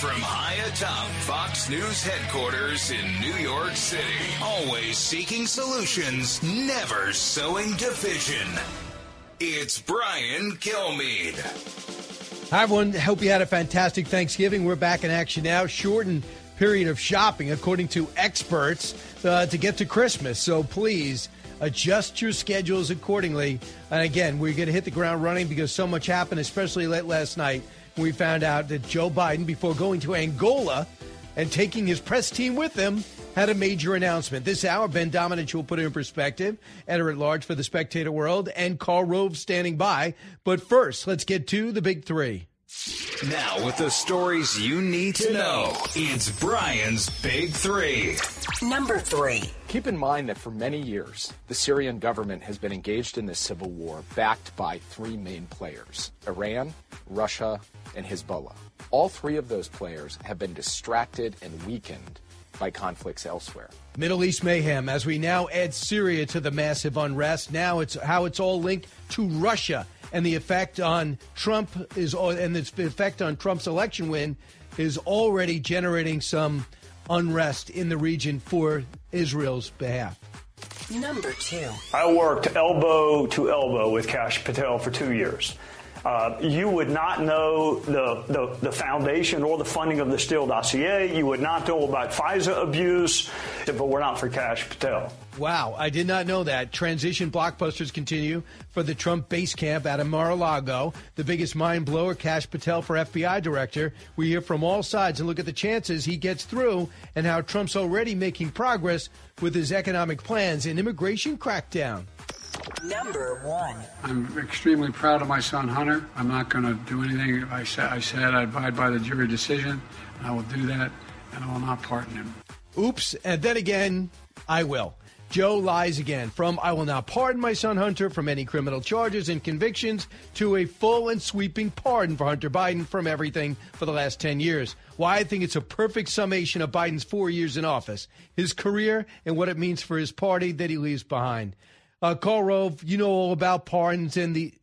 From high atop Fox News headquarters in New York City, always seeking solutions, never sowing division. It's Brian Kilmeade. Hi, everyone. Hope you had a fantastic Thanksgiving. We're back in action now. Shortened period of shopping, according to experts, to get to Christmas. So please adjust your schedules accordingly. And again, we're going to hit the ground running because so much happened, especially late last night. We found out that Joe Biden, before going to Angola and taking his press team with him, had a major announcement. This hour, Ben Domenech will put it in perspective, editor-at-large for The Spectator World, and Karl Rove standing by. But first, let's get to the big three. Now, with the stories you need to know, it's Brian's Big Three. Number 3. Keep in mind that for many years, the Syrian government has been engaged in this civil war backed by three main players: Iran, Russia, and Hezbollah. All three of those players have been distracted and weakened by conflicts elsewhere. Middle East mayhem as we now add Syria to the massive unrest. Now it's how it's all linked to Russia, and the effect on Trump the effect on Trump's election win is already generating some unrest in the region for Israel's behalf. Number 2. I worked elbow to elbow with Kash Patel for 2 years. You would not know the foundation or the funding of the Steele dossier. You would not know about FISA abuse if it were not for Kash Patel. Wow, I did not know that. Transition blockbusters continue for the Trump base camp out of Mar-a-Lago. The biggest mind blower, Kash Patel for FBI director. We hear from all sides and look at the chances he gets through and how Trump's already making progress with his economic plans and immigration crackdown. Number 1. I'm extremely proud of my son, Hunter. I'm not going to do anything. I said I'd abide by the jury decision. I will do that, and I will not pardon him. Oops, and then again, I will. Joe lies again. From I will not pardon my son Hunter from any criminal charges and convictions to a full and sweeping pardon for Hunter Biden from everything for the last 10 years. Why I think it's a perfect summation of Biden's 4 years in office, his career, and what it means for his party that he leaves behind. Karl Rove, you know all about pardons and the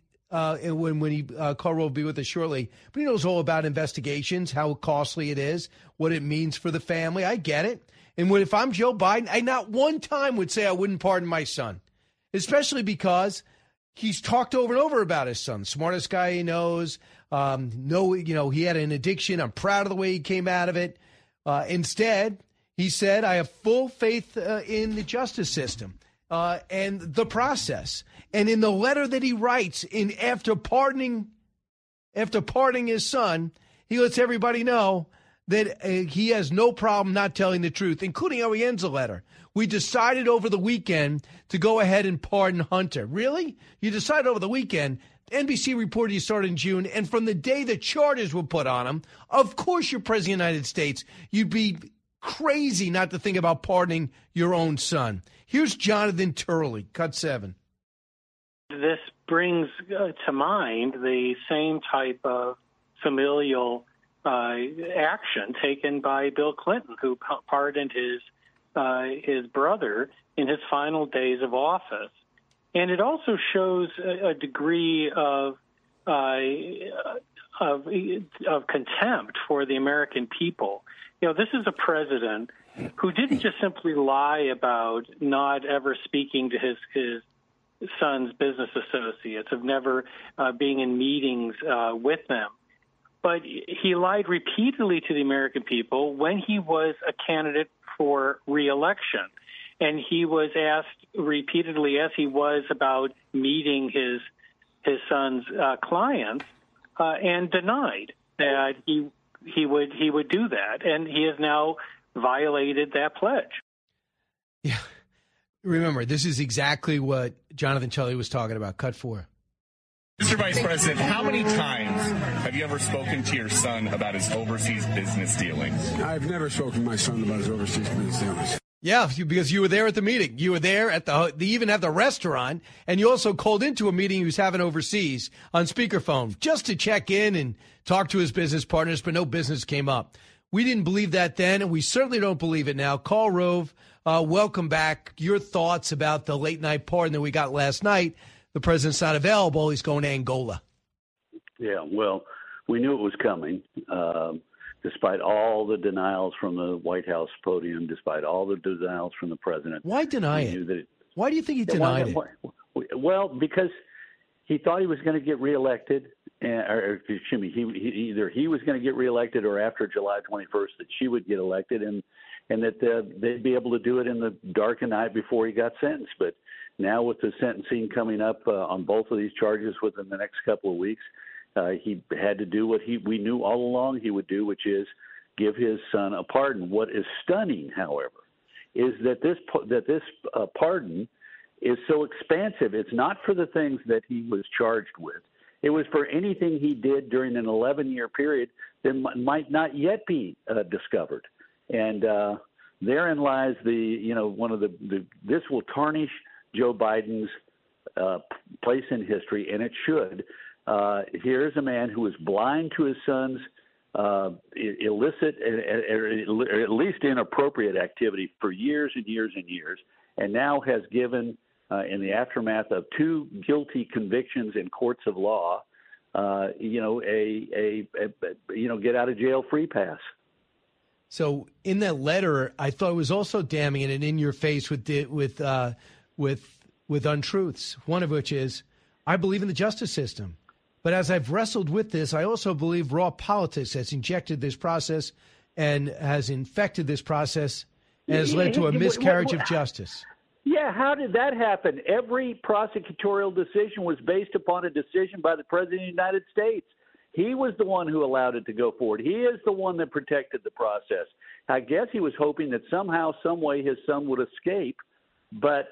Karl Rove will be with us shortly, but he knows all about investigations, how costly it is, what it means for the family. I get it. And if I'm Joe Biden, I not one time would say I wouldn't pardon my son, especially because he's talked over and over about his son. Smartest guy he knows. He had an addiction. I'm proud of the way he came out of it. Instead, he said, I have full faith in the justice system. And the process. And in the letter that he writes after pardoning his son, he lets everybody know that he has no problem not telling the truth, including how he ends the letter. We decided over the weekend to go ahead and pardon Hunter. Really? You decided over the weekend? NBC reported you started in June, and from the day the charges were put on him, of course you're President of the United States. You'd be crazy not to think about pardoning your own son. Here's Jonathan Turley, cut 7. This brings to mind the same type of familial action taken by Bill Clinton, who pardoned his brother in his final days of office. And it also shows a degree of contempt for the American people. You know, this is a president who didn't just simply lie about not ever speaking to his son's business associates, of never being in meetings with them, but he lied repeatedly to the American people when he was a candidate for re-election. And he was asked repeatedly, as he was, about meeting his son's clients, and denied that he would do that. And he has now violated that pledge. Yeah. Remember, this is exactly what Jonathan Turley was talking about. Cut 4. Mr. Vice President, how many times have you ever spoken to your son about his overseas business dealings? I've never spoken to my son about his overseas business dealings. Yeah, because you were there at the meeting. You were there at they even have the restaurant, and you also called into a meeting he was having overseas on speakerphone just to check in and talk to his business partners, but no business came up. We didn't believe that then, and we certainly don't believe it now. Karl Rove, welcome back. Your thoughts about the late-night pardon that we got last night. The president's not available. He's going to Angola. Yeah, well, we knew it was coming. despite all the denials from the White House podium, despite all the denials from the president. Why deny it? Why do you think he denied it? Well, because he thought he was going to get reelected, or excuse me, either he was going to get reelected or after July 21st that she would get elected, and that they'd be able to do it in the dark of night before he got sentenced. But now with the sentencing coming up on both of these charges within the next couple of weeks, he had to do what we knew all along he would do, which is give his son a pardon. What is stunning, however, is that this pardon is so expansive. It's not for the things that he was charged with. It was for anything he did during an 11-year period that might not yet be discovered. And therein lies this will tarnish Joe Biden's place in history, and it should. Here's a man who was blind to his son's illicit, or at least inappropriate activity for years and years and years, and now has given, in the aftermath of 2 guilty convictions in courts of law, a get out of jail free pass. So in that letter, I thought it was also damning and in your face with untruths. One of which is, I believe in the justice system. But as I've wrestled with this, I also believe raw politics has injected this process and has infected this process and has led to a miscarriage of justice. Yeah, how did that happen? Every prosecutorial decision was based upon a decision by the President of the United States. He was the one who allowed it to go forward. He is the one that protected the process. I guess he was hoping that somehow, some way, his son would escape. But,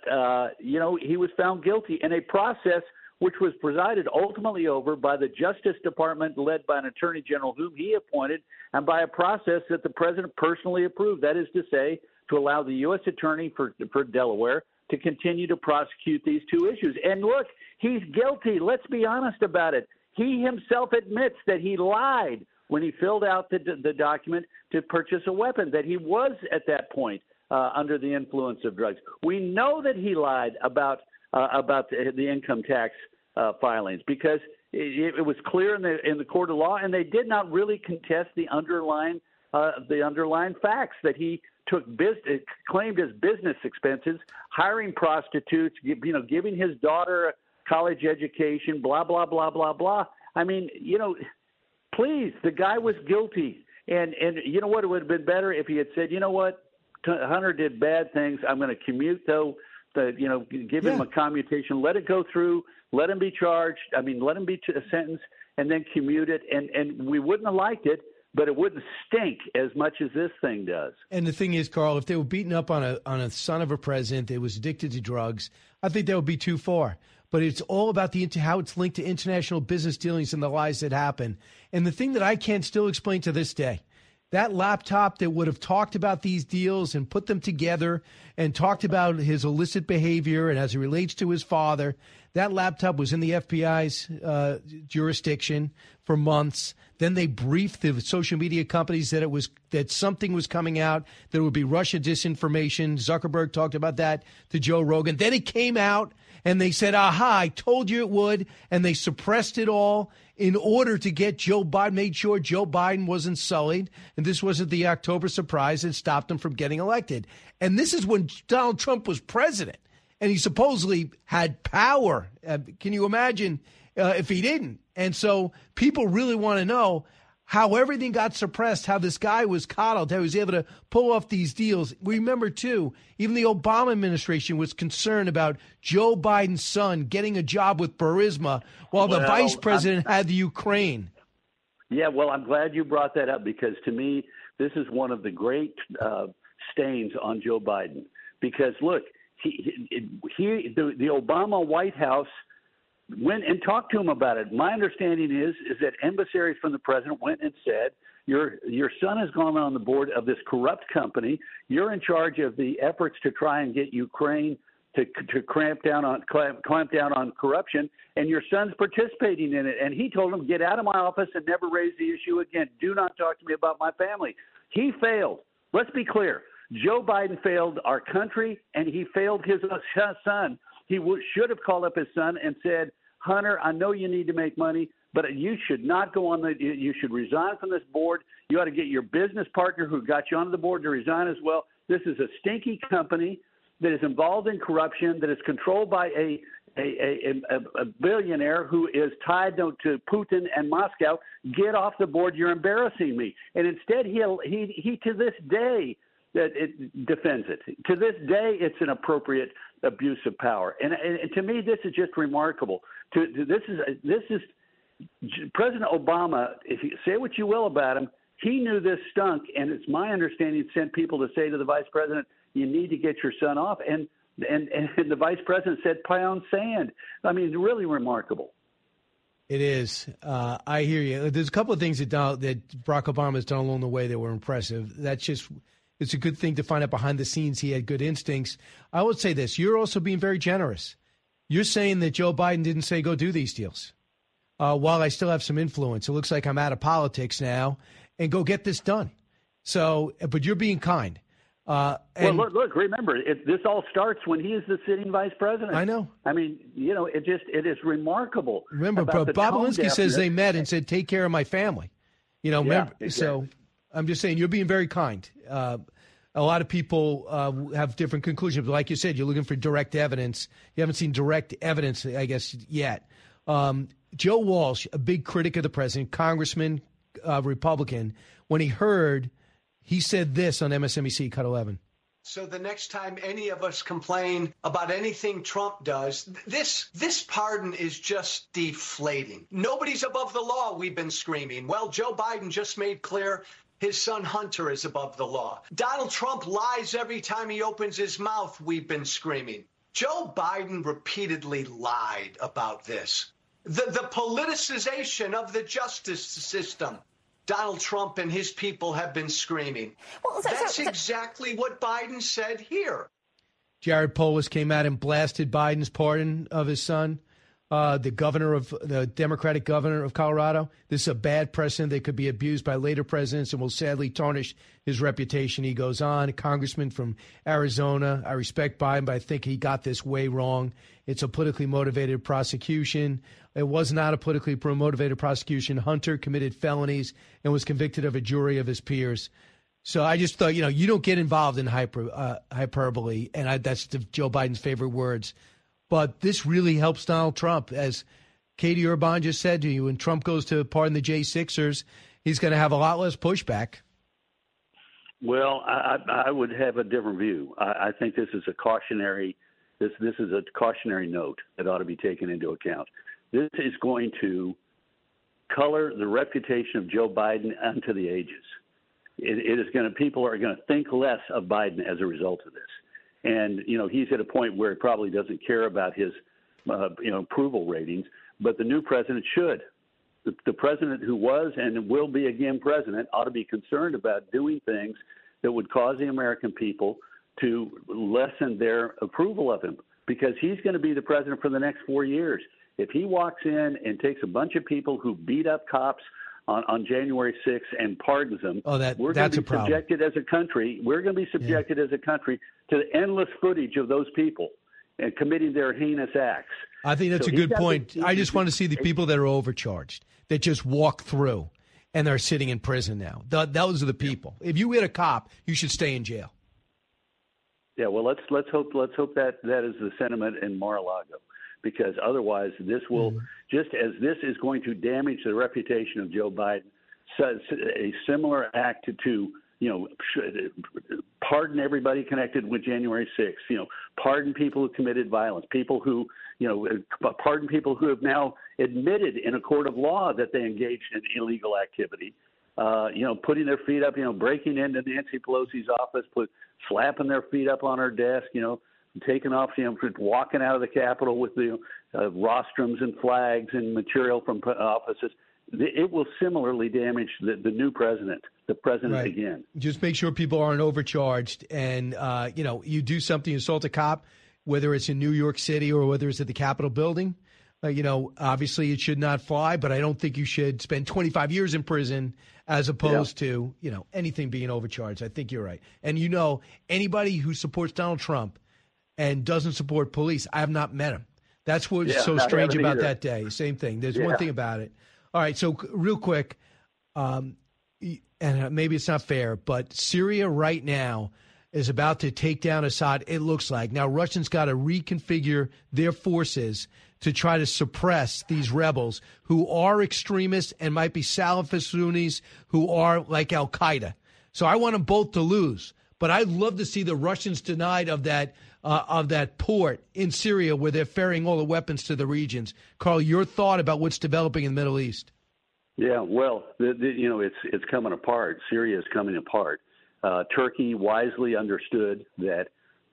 he was found guilty in a process which was presided ultimately over by the Justice Department, led by an attorney general whom he appointed, and by a process that the president personally approved. That is to say, to allow the U.S. attorney for Delaware to continue to prosecute these 2 issues. And look, he's guilty. Let's be honest about it. He himself admits that he lied when he filled out the document to purchase a weapon, that he was at that point under the influence of drugs. We know that he lied about the income tax filings because it was clear in the court of law, and they did not really contest the underlying facts that he claimed as business expenses, hiring prostitutes, giving his daughter a college education, blah, blah, blah, blah, blah. I mean, please, the guy was guilty. And you know what? It would have been better if he had said, you know what, Hunter did bad things. I'm going to commute, though, give him a commutation, let it go through, let him be charged. I mean, let him be sentenced and then commute it. And we wouldn't have liked it, but it wouldn't stink as much as this thing does. And the thing is, Carl, if they were beaten up on a son of a president that was addicted to drugs, I think that would be too far. But it's all about how it's linked to international business dealings and the lies that happen. And the thing that I can't still explain to this day, that laptop that would have talked about these deals and put them together and talked about his illicit behavior and as it relates to his father, that laptop was in the FBI's jurisdiction for months. Then they briefed the social media companies that something was coming out, that it would be Russia disinformation. Zuckerberg talked about that to Joe Rogan. Then it came out and they said, aha, I told you it would. And they suppressed it all in order to get Joe Biden, made sure Joe Biden wasn't sullied. And this wasn't the October surprise that stopped him from getting elected. And this is when Donald Trump was president. And he supposedly had power. Can you imagine if he didn't? And so people really want to know how everything got suppressed, how this guy was coddled, how he was able to pull off these deals. Remember, too, even the Obama administration was concerned about Joe Biden's son getting a job with Burisma while the vice president had the Ukraine. Yeah, well, I'm glad you brought that up because, to me, this is one of the great stains on Joe Biden. Because, look, the Obama White House went and talked to him about it. My understanding is that emissaries from the president went and said, your son has gone on the board of this corrupt company. You're in charge of the efforts to try and get Ukraine to clamp down on corruption, and your son's participating in it. And he told him, get out of my office and never raise the issue again. Do not talk to me about my family. He failed. Let's be clear. Joe Biden failed our country, and he failed his son. He should have called up his son and said, Hunter, I know you need to make money, But you should not go on you should resign from this board. You ought to get your business partner who got you onto the board to resign as well. This is a stinky company that is involved in corruption, that is controlled by a billionaire who is tied to Putin and Moscow. Get off the board. You're embarrassing me. And instead, he to this day that it defends it. To this day, it's an appropriate abuse of power. And to me, this is just remarkable. This is President Obama. If you say what you will about him, he knew this stunk, and it's my understanding sent people to say to the vice president, "You need to get your son off." And the vice president said, "Pound sand." I mean, really remarkable. It is. I hear you. There's a couple of things that Barack Obama has done along the way that were impressive. It's a good thing to find out behind the scenes he had good instincts. I would say this. You're also being very generous. You're saying that Joe Biden didn't say go do these deals. While I still have some influence, it looks like I'm out of politics now, and go get this done. So, but you're being kind. Well, look, remember, this all starts when he is the sitting vice president. I know. I mean, it is remarkable. Remember, Bob Alinsky says they met and said, take care of my family. Remember, exactly. So I'm just saying you're being very kind. A lot of people have different conclusions. But like you said, you're looking for direct evidence. You haven't seen direct evidence, I guess, yet. Joe Walsh, a big critic of the president, congressman, Republican, when he said this on MSNBC, Cut 11. So the next time any of us complain about anything Trump does, this pardon is just deflating. Nobody's above the law, we've been screaming. Well, Joe Biden just made clear his son Hunter is above the law. Donald Trump lies every time he opens his mouth, we've been screaming. Joe Biden repeatedly lied about this. The politicization of the justice system. Donald Trump and his people have been screaming. Well, that's exactly what Biden said here. Jared Polis came out and blasted Biden's pardon of his son, the Democratic governor of Colorado. This is a bad precedent that could be abused by later presidents and will sadly tarnish his reputation. He goes on. A congressman from Arizona. I respect Biden, but I think he got this way wrong. It's a politically motivated prosecution. It was not a politically motivated prosecution. Hunter committed felonies and was convicted of a jury of his peers. So I just thought, you don't get involved in hyperbole, and that's Joe Biden's favorite words. But this really helps Donald Trump. As Katie Urban just said to you, when Trump goes to pardon the J6ers, he's going to have a lot less pushback. Well, I would have a different view. I think this is a cautionary. This is a cautionary note that ought to be taken into account. This is going to color the reputation of Joe Biden unto the ages. People are going to think less of Biden as a result of this. And, he's at a point where he probably doesn't care about his, approval ratings, but the new president should. The president who was and will be again president ought to be concerned about doing things that would cause the American people to lessen their approval of him, because he's going to be the president for the next 4 years. If he walks in and takes a bunch of people who beat up cops on January 6th and pardons them, we're going to be subjected as a country. We're going to be subjected as a country to the endless footage of those people and committing their heinous acts. I think that's a good point. I just want to see the people that are overcharged, that just walk through and they're sitting in prison now. Those are the people. If you hit a cop, you should stay in jail. Yeah, well, let's hope that is the sentiment in Mar-a-Lago, because otherwise this will, just as this is going to damage the reputation of Joe Biden, a similar act to pardon everybody connected with January 6th, pardon people who committed violence, people who, pardon people who have now admitted in a court of law that they engaged in illegal activity, putting their feet up, breaking into Nancy Pelosi's office, slapping their feet up on her desk, taking off, walking out of the Capitol with the rostrums and flags and material from offices. It will similarly damage the new president, the president right. Again. Just make sure people aren't overcharged. And, you do something, assault a cop, whether it's in New York City or whether it's at the Capitol building. Obviously it should not fly, but I don't think you should spend 25 years in prison as opposed to, anything being overcharged. I think you're right. And, anybody who supports Donald Trump and doesn't support police, I have not met him. That's what's so strange about that day. Same thing. There's one thing about it. All right, so real quick, and maybe it's not fair, but Syria right now is about to take down Assad, it looks like. Now, Russians got to reconfigure their forces to try to suppress these rebels who are extremists and might be Salafist Sunnis who are like Al-Qaeda. So I want them both to lose. But I'd love to see the Russians denied of that port in Syria where they're ferrying all the weapons to the regions. Carl, your thought about what's developing in the Middle East? Yeah, well, it's coming apart. Syria is coming apart. Turkey wisely understood that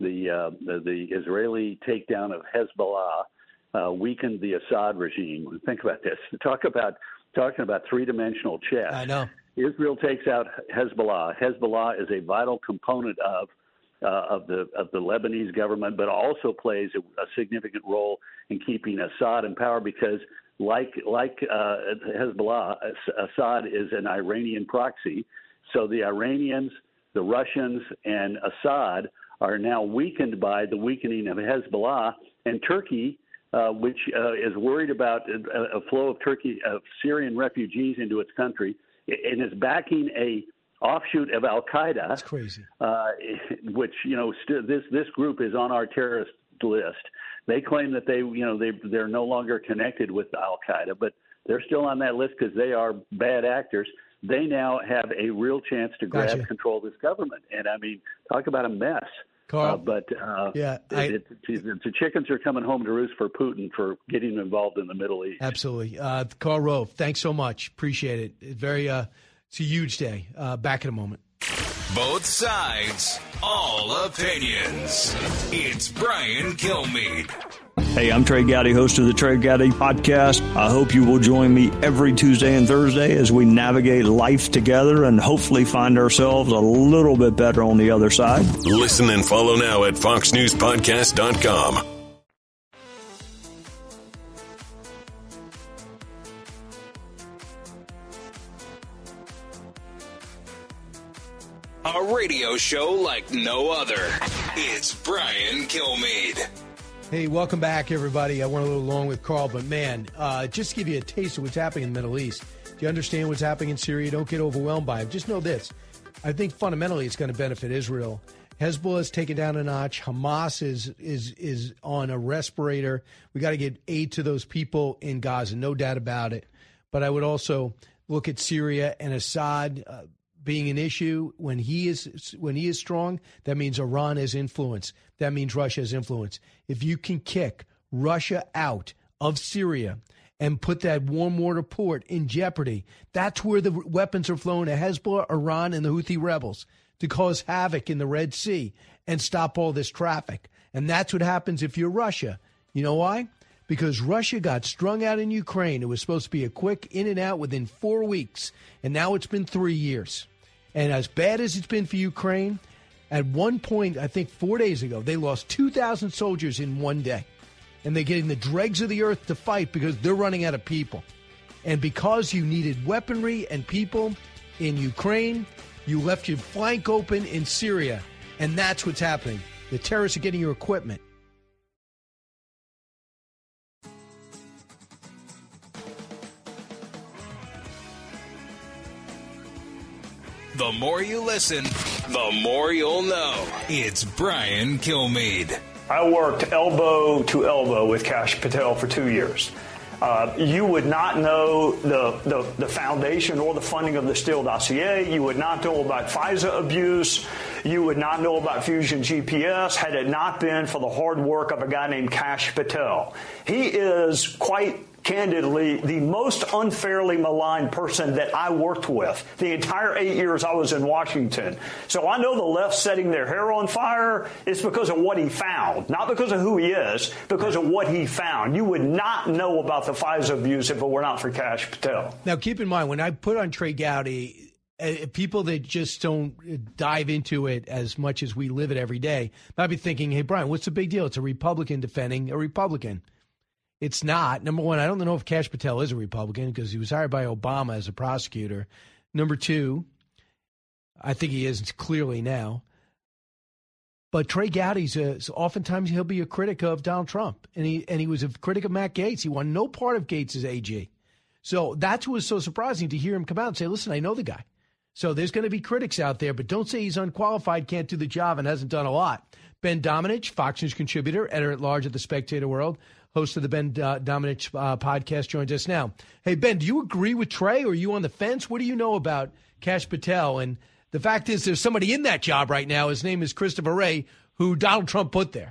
the Israeli takedown of Hezbollah weakened the Assad regime. Think about this. Talking about three-dimensional chess. I know. Israel takes out Hezbollah. Hezbollah is a vital component of the Lebanese government, but also plays a significant role in keeping Assad in power because, like Hezbollah, Assad is an Iranian proxy. So the Iranians, the Russians, and Assad are now weakened by the weakening of Hezbollah, and Turkey, which is worried about a flow of Syrian refugees into its country, and is backing a offshoot of Al-Qaeda. That's crazy. Which this group is on our terrorist list. They claim that they're no longer connected with Al-Qaeda, but they're still on that list because they are bad actors. They now have a real chance to grab control of this government, and I mean, talk about a mess. Carl, the chickens are coming home to roost for Putin for getting involved in the Middle East. Absolutely. Carl Rove, thanks so much. Appreciate it. It's a huge day. Back in a moment. Both sides, all opinions. It's Brian Kilmeade. Hey, I'm Trey Gowdy, host of the Trey Gowdy Podcast. I hope you will join me every Tuesday and Thursday as we navigate life together and hopefully find ourselves a little bit better on the other side. Listen and follow now at foxnewspodcast.com. A radio show like no other. It's Brian Kilmeade. Hey, welcome back, everybody. I went a little long with Carl, but man, just to give you a taste of what's happening in the Middle East. Do you understand what's happening in Syria? Don't get overwhelmed by it. Just know this. I think fundamentally it's going to benefit Israel. Hezbollah is taken down a notch. Hamas is on a respirator. We got to get aid to those people in Gaza, no doubt about it. But I would also look at Syria and Assad being an issue. When he is strong, that means Iran has influence. That means Russia has influence. If you can kick Russia out of Syria and put that warm water port in jeopardy, that's where the weapons are flowing to Hezbollah, Iran, and the Houthi rebels to cause havoc in the Red Sea and stop all this traffic. And that's what happens if you're Russia. You know why? Because Russia got strung out in Ukraine. It was supposed to be a quick in and out within 4 weeks, and now it's been 3 years. And as bad as it's been for Ukraine, at one point, I think 4 days ago, they lost 2,000 soldiers in one day. And they're getting the dregs of the earth to fight because they're running out of people. And because you needed weaponry and people in Ukraine, you left your flank open in Syria. And that's what's happening. The terrorists are getting your equipment. The more you listen, the more you'll know. It's Brian Kilmeade. I worked elbow to elbow with Kash Patel for 2 years. You would not know the foundation or the funding of the Steele dossier. You would not know about FISA abuse. You would not know about Fusion GPS had it not been for the hard work of a guy named Kash Patel. He is quite candidly the most unfairly maligned person that I worked with the entire 8 years I was in Washington. So I know the left setting their hair on fire is because of what he found, not because of who he is, because of what he found. You would not know about the FISA abuse if it were not for Kash Patel. Now, keep in mind, when I put on Trey Gowdy, people that just don't dive into it as much as we live it every day might be thinking, hey, Brian, what's the big deal? It's a Republican defending a Republican. It's not. Number one, I don't know if Kash Patel is a Republican because he was hired by Obama as a prosecutor. Number two, I think he is clearly now. But Trey Gowdy's oftentimes he'll be a critic of Donald Trump, and he was a critic of Matt Gaetz. He won no part of Gaetz' AG. So that's what was so surprising to hear him come out and say, listen, I know the guy. So there's going to be critics out there, but don't say he's unqualified, can't do the job, and hasn't done a lot. Ben Domenech, Fox News contributor, editor-at-large at the Spectator World, host of the Ben Domenech podcast, joins us now. Hey, Ben, do you agree with Trey, or are you on the fence? What do you know about Kash Patel? And the fact is there's somebody in that job right now. His name is Christopher Wray, who Donald Trump put there.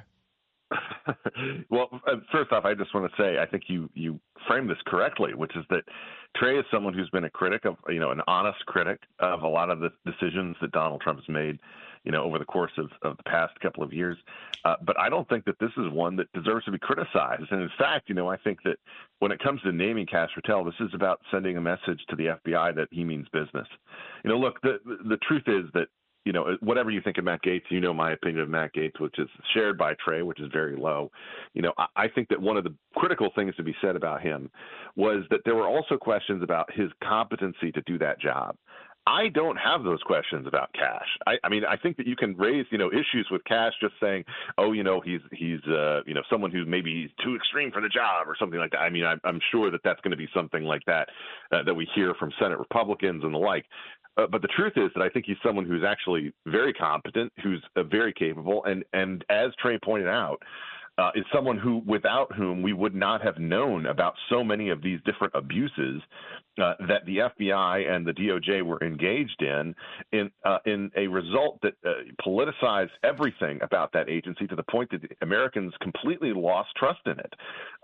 Well, first off, I just want to say I think you framed this correctly, which is that Trey is someone who's been a critic of, an honest critic of a lot of the decisions that Donald Trump has made, over the course of the past couple of years. But I don't think that this is one that deserves to be criticized. And in fact, I think that when it comes to naming Kash Patel, this is about sending a message to the FBI that he means business. Look, the truth is that, whatever you think of Matt Gaetz, my opinion of Matt Gaetz, which is shared by Trey, which is very low. I think that one of the critical things to be said about him was that there were also questions about his competency to do that job. I don't have those questions about Kash. I think that you can raise, issues with Kash just saying, he's someone who maybe he's too extreme for the job or something like that. I'm sure that that's going to be something like that that we hear from Senate Republicans and the like. But the truth is that I think he's someone who's actually very competent, who's very capable, and as Trey pointed out, is someone without whom we would not have known about so many of these different abuses that the FBI and the DOJ were engaged in a result that politicized everything about that agency to the point that Americans completely lost trust in it.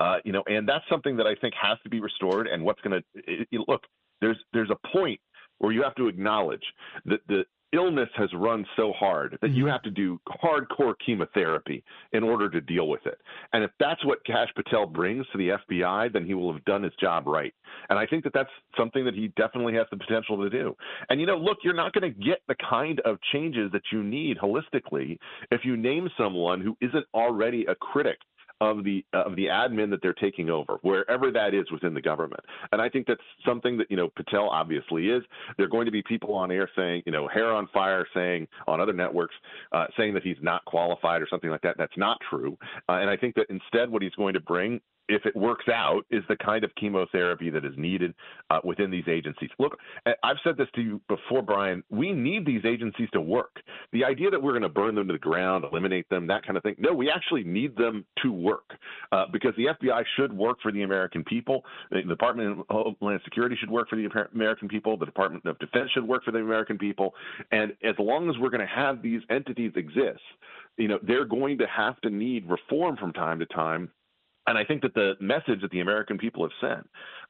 And that's something that I think has to be restored. And what's going to look, there's a point where you have to acknowledge that the illness has run so hard that you have to do hardcore chemotherapy in order to deal with it. And if that's what Kash Patel brings to the FBI, then he will have done his job right. And I think that that's something that he definitely has the potential to do. And, look, you're not going to get the kind of changes that you need holistically if you name someone who isn't already a critic of the admin that they're taking over, wherever that is within the government. And I think that's something that, Patel obviously is. There are going to be people on air saying, hair on fire, saying on other networks, saying that he's not qualified or something like that. That's not true. And I think that instead what he's going to bring, if it works out, is the kind of chemotherapy that is needed within these agencies. Look, I've said this to you before, Brian. We need these agencies to work. The idea that we're going to burn them to the ground, eliminate them, that kind of thing. No, we actually need them to work because the FBI should work for the American people. The Department of Homeland Security should work for the American people. The Department of Defense should work for the American people. And as long as we're going to have these entities exist, they're going to have to need reform from time to time. And I think that the message that the American people have sent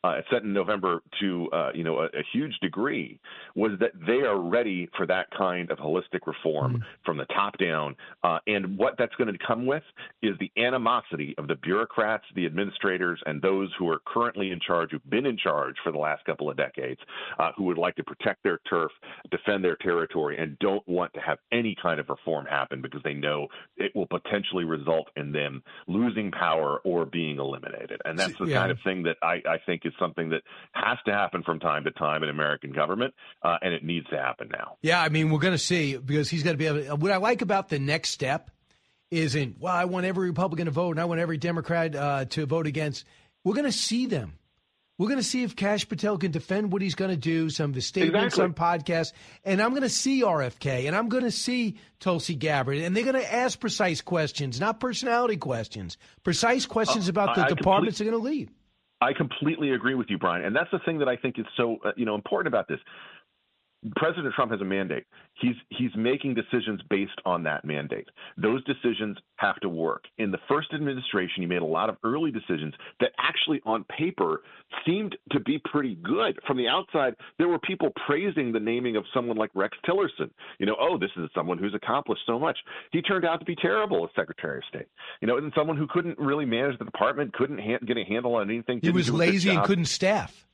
in November to a huge degree was that they are ready for that kind of holistic reform from the top down. And what that's going to come with is the animosity of the bureaucrats, the administrators, and those who are currently in charge, who've been in charge for the last couple of decades, who would like to protect their turf, defend their territory, and don't want to have any kind of reform happen because they know it will potentially result in them losing power or being eliminated. And that's the kind of thing that I think is something that has to happen from time to time in American government, and it needs to happen now. Yeah, we're going to see, because he's going to be able to. What I like about the next step isn't, I want every Republican to vote and I want every Democrat to vote against. We're going to see them. We're going to see if Kash Patel can defend what he's going to do, some of his statements on podcasts. And I'm going to see RFK, and I'm going to see Tulsi Gabbard. And they're going to ask precise questions, not personality questions, precise questions about the departments they're going to lead. I completely agree with you, Brian. And that's the thing that I think is so important about this. President Trump has a mandate. He's making decisions based on that mandate. Those decisions have to work. In the first administration, he made a lot of early decisions that actually on paper seemed to be pretty good. From the outside, there were people praising the naming of someone like Rex Tillerson. This is someone who's accomplished so much. He turned out to be terrible as Secretary of State. And someone who couldn't really manage the department, couldn't get a handle on anything. He was lazy and couldn't staff.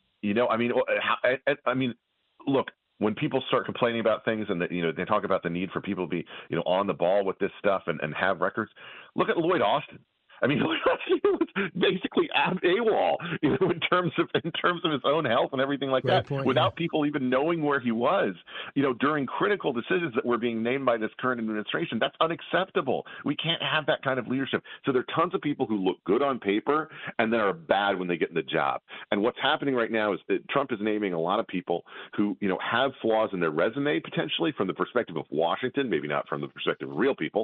Look, when people start complaining about things and they talk about the need for people to be on the ball with this stuff and have records, look at Lloyd Austin. I mean, he was basically AWOL, in terms of his own health and everything like that, without people even knowing where he was, during critical decisions that were being named by this current administration. That's unacceptable. We can't have that kind of leadership. So there are tons of people who look good on paper and then are bad when they get in the job. And what's happening right now is that Trump is naming a lot of people who, have flaws in their resume potentially from the perspective of Washington, maybe not from the perspective of real people.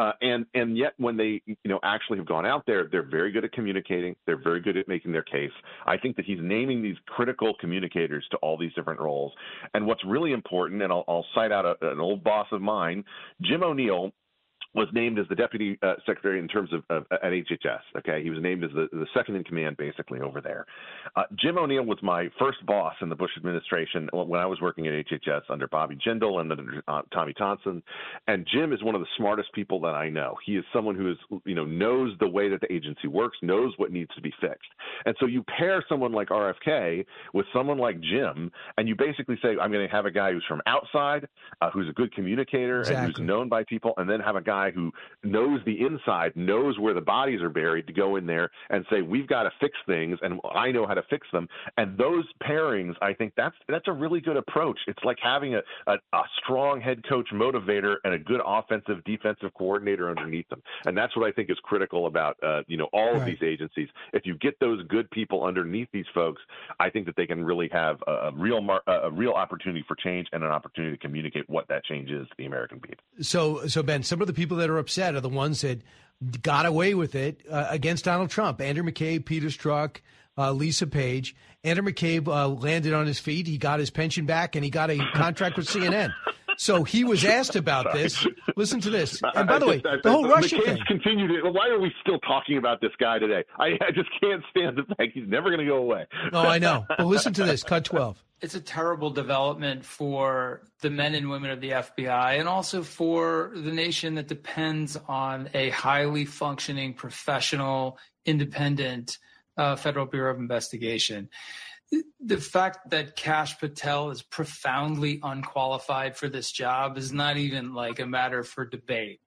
And yet when they, actually have gone out there, they're very good at communicating. They're very good at making their case. I think that he's naming these critical communicators to all these different roles. And what's really important, and I'll cite out an old boss of mine, Jim O'Neill, was named as the deputy secretary in terms of at HHS. Okay, he was named as the second in command, basically, over there. Jim O'Neill was my first boss in the Bush administration when I was working at HHS under Bobby Jindal and under Tommy Thompson. And Jim is one of the smartest people that I know. He is someone who is, knows the way that the agency works, knows what needs to be fixed. And so you pair someone like RFK with someone like Jim, and you basically say, I'm going to have a guy who's from outside, who's a good communicator, and who's known by people, and then have a guy who knows the inside, knows where the bodies are buried, to go in there and say, we've got to fix things, and I know how to fix them. And those pairings, I think that's a really good approach. It's like having a strong head coach motivator and a good offensive defensive coordinator underneath them. And that's what I think is critical about all of these agencies. If you get those good people underneath these folks, I think that they can really have a real opportunity for change and an opportunity to communicate what that change is to the American people. So Ben, some of the people that are upset are the ones that got away with it against Donald Trump. Andrew McCabe, Peter Strzok, Lisa Page. Andrew McCabe landed on his feet. He got his pension back, and he got a contract with CNN. So he was asked about this. Listen to this. And by the way, the whole Russia thing. Why are we still talking about this guy today? I just can't stand the fact he's never going to go away. No, I know. But listen to this. Cut 12. It's a terrible development for the men and women of the FBI and also for the nation that depends on a highly functioning, professional, independent Federal Bureau of Investigation. The fact that Kash Patel is profoundly unqualified for this job is not even like a matter for debate.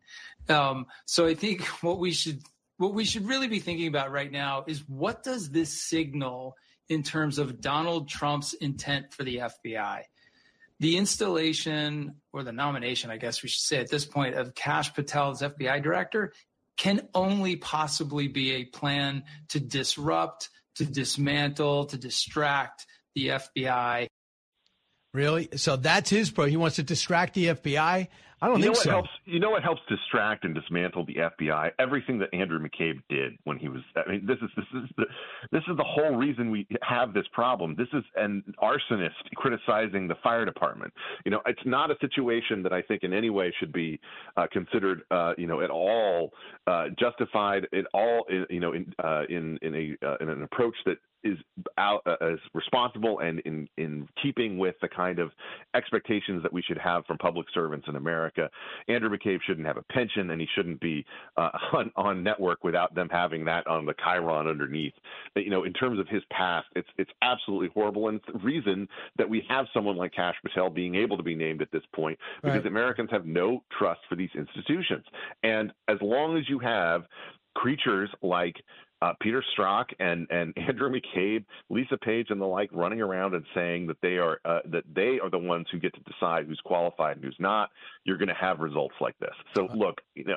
So I think what we should really be thinking about right now is, what does this signal in terms of Donald Trump's intent for the FBI? The installation, or the nomination, I guess we should say at this point, of Kash Patel as FBI director can only possibly be a plan to disrupt, to dismantle, to distract the FBI. Really? So that's his pro. He wants to distract the FBI? I don't think so. You know what helps distract and dismantle the FBI? Everything that Andrew McCabe did when he was. I mean, this is the whole reason we have this problem. This is an arsonist criticizing the fire department. It's not a situation that I think in any way should be considered, at all justified at all. In an approach that is as responsible and in keeping with the kind of expectations that we should have from public servants in America. Andrew McCabe shouldn't have a pension, and he shouldn't be on network without them having that on the chyron underneath. In terms of his past, it's absolutely horrible, and it's the reason that we have someone like Kash Patel being able to be named at this point, because Americans have no trust for these institutions. And as long as you have creatures like Peter Strzok and Andrew McCabe, Lisa Page, and the like running around and saying that they are the ones who get to decide who's qualified and who's not, you're going to have results like this. So look,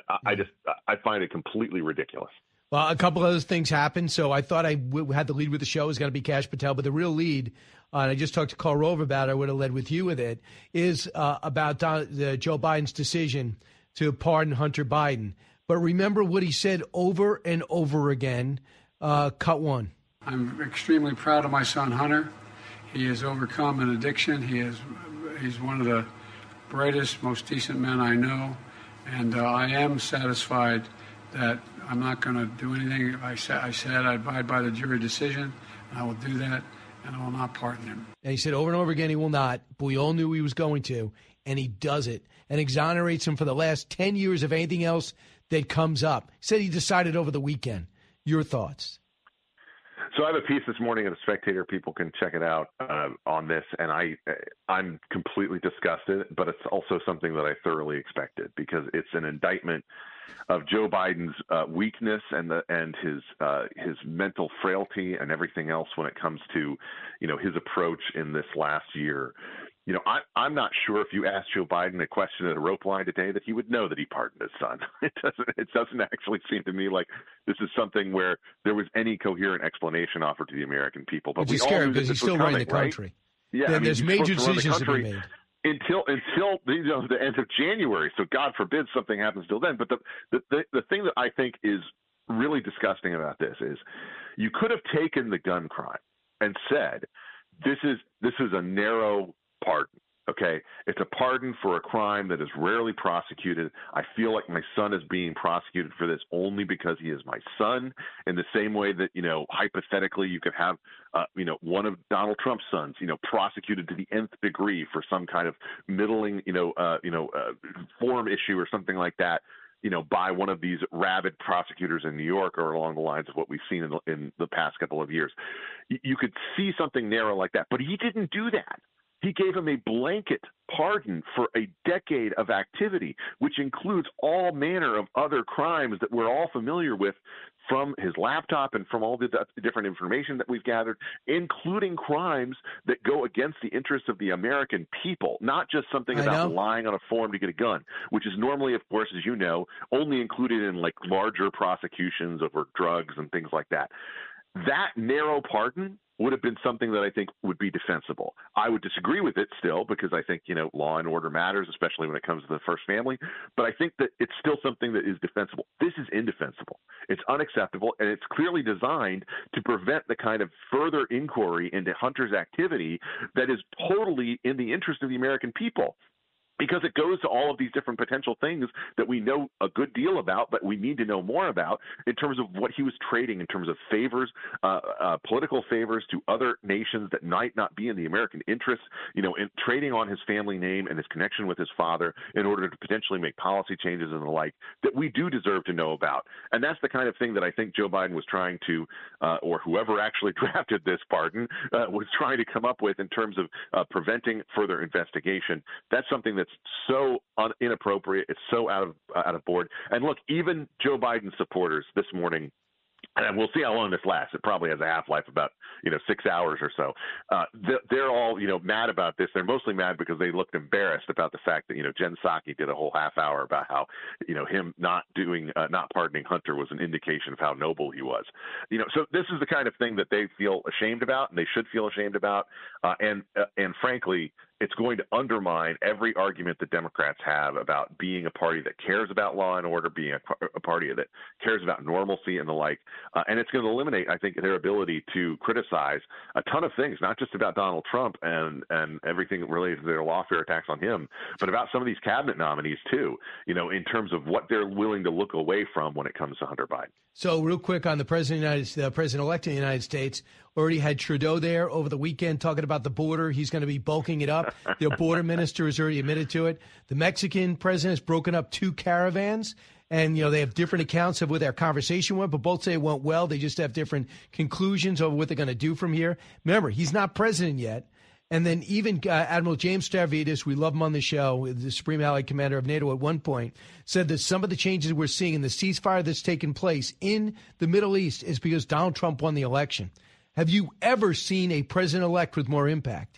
I find it completely ridiculous. Well, a couple other things happened. So I thought I had the lead with the show is going to be Kash Patel, but the real lead, and I just talked to Karl Rove about it, I would have led with you with it, is about Joe Biden's decision to pardon Hunter Biden. But remember what he said over and over again. Cut 1. I'm extremely proud of my son, Hunter. He has overcome an addiction. He's one of the brightest, most decent men I know. And I am satisfied that I'm not going to do anything. I said I abide by the jury decision, and I will do that, and I will not pardon him. And he said over and over again he will not, but we all knew he was going to, and he does it and exonerates him for the last 10 years of anything else that comes up. He said he decided over the weekend. Your thoughts? So I have a piece this morning in The Spectator. People can check it out on this, and I'm completely disgusted, but it's also something that I thoroughly expected because it's an indictment of Joe Biden's weakness and his mental frailty and everything else when it comes to, his approach in this last year. I'm not sure if you asked Joe Biden a question at a rope line today that he would know that he pardoned his son. It doesn't actually seem to me like this is something where there was any coherent explanation offered to the American people. But we all knew because he's still running the country. Right? Yeah, there's major decisions to be made until the end of January. So God forbid something happens till then. But the thing that I think is really disgusting about this is you could have taken the gun crime and said this is a narrow pardon. Okay, it's a pardon for a crime that is rarely prosecuted. I feel like my son is being prosecuted for this only because he is my son. In the same way that hypothetically you could have one of Donald Trump's sons prosecuted to the nth degree for some kind of middling form issue or something like that. By one of these rabid prosecutors in New York, or along the lines of what we've seen in the past couple of years. You could see something narrow like that, but he didn't do that. He gave him a blanket pardon for a decade of activity, which includes all manner of other crimes that we're all familiar with from his laptop and from all the different information that we've gathered, including crimes that go against the interests of the American people, not just something about lying on a form to get a gun, which is normally, of course, as you know, only included in like larger prosecutions over drugs and things like that. That narrow pardon would have been something that I think would be defensible. I would disagree with it still because I think, law and order matters, especially when it comes to the first family. But I think that it's still something that is defensible. This is indefensible. It's unacceptable, and it's clearly designed to prevent the kind of further inquiry into Hunter's activity that is totally in the interest of the American people. Because it goes to all of these different potential things that we know a good deal about, but we need to know more about in terms of what he was trading in terms of favors, political favors to other nations that might not be in the American interest, in trading on his family name and his connection with his father in order to potentially make policy changes and the like that we do deserve to know about. And that's the kind of thing that I think Joe Biden was trying to, or whoever actually drafted this pardon, was trying to come up with in terms of preventing further investigation. That's something that's so inappropriate. It's so out of board. And look, even Joe Biden supporters this morning, and we'll see how long this lasts. It probably has a half-life about 6 hours or so. They're all mad about this. They're mostly mad because they looked embarrassed about the fact that Jen Psaki did a whole half hour about how him not pardoning Hunter was an indication of how noble he was. So this is the kind of thing that they feel ashamed about, and they should feel ashamed about. And frankly, it's going to undermine every argument that Democrats have about being a party that cares about law and order, being a party that cares about normalcy and the like. And it's going to eliminate, I think, their ability to criticize a ton of things, not just about Donald Trump and everything related to their lawfare attacks on him, but about some of these cabinet nominees, too, in terms of what they're willing to look away from when it comes to Hunter Biden. So real quick on the president-elect of the United States, already had Trudeau there over the weekend talking about the border. He's going to be bulking it up. The border minister has already admitted to it. The Mexican president has broken up 2 caravans. And, they have different accounts of what their conversation went, but both say it went well. They just have different conclusions over what they're going to do from here. Remember, he's not president yet. And then even Admiral James Stavridis, we love him on the show, the Supreme Allied Commander of NATO at one point, said that some of the changes we're seeing in the ceasefire that's taken place in the Middle East is because Donald Trump won the election. Have you ever seen a president-elect with more impact?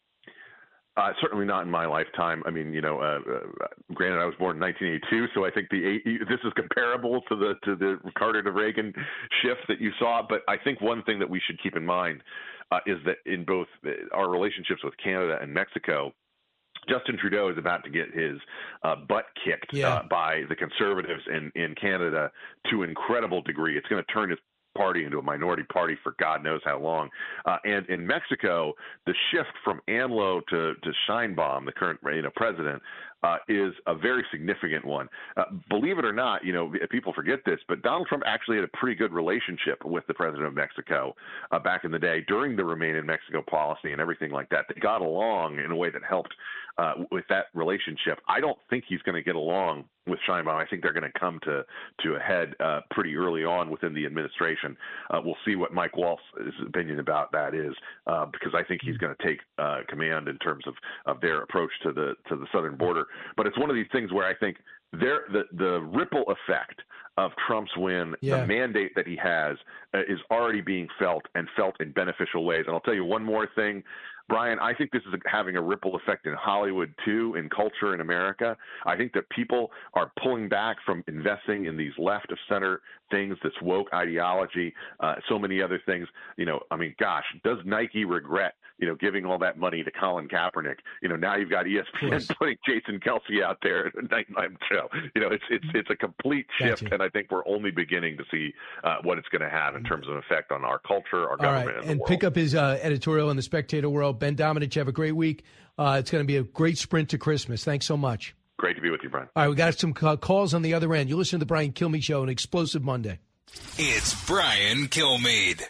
Certainly not in my lifetime. I mean, granted, I was born in 1982, so I think this is comparable to the Carter to Reagan shift that you saw. But I think one thing that we should keep in mind is that in both our relationships with Canada and Mexico, Justin Trudeau is about to get his butt kicked by the Conservatives in Canada to an incredible degree. It's going to turn his party into a minority party for God knows how long. And in Mexico, the shift from AMLO to Sheinbaum, the current president, is a very significant one. Believe it or not, people forget this, but Donald Trump actually had a pretty good relationship with the president of Mexico back in the day during the Remain in Mexico policy and everything like that. They got along in a way that helped with that relationship. I don't think he's going to get along with Sheinbaum. I think they're going to come to a head pretty early on within the administration. We'll see what Mike Waltz's opinion about that is, because I think he's going to take command in terms of their approach to the southern border. But it's one of these things where I think the ripple effect of Trump's win, the mandate that he has, is already being felt in beneficial ways. And I'll tell you one more thing, Brian, I think this is having a ripple effect in Hollywood, too, in culture in America. I think that people are pulling back from investing in these left-of-center things, this woke ideology, so many other things. Gosh, does Nike regret, giving all that money to Colin Kaepernick? Now you've got ESPN putting Jason Kelce out there at a nighttime show. It's a complete shift, and I think we're only beginning to see what it's going to have in terms of effect on our culture, our government, and the world. Pick up his editorial in the Spectator World. Ben Domenech, have a great week. It's going to be a great sprint to Christmas. Thanks so much. Great to be with you, Brian. All right, we got some calls on the other end. You listen to the Brian Kilmeade Show, an explosive Monday. It's Brian Kilmeade.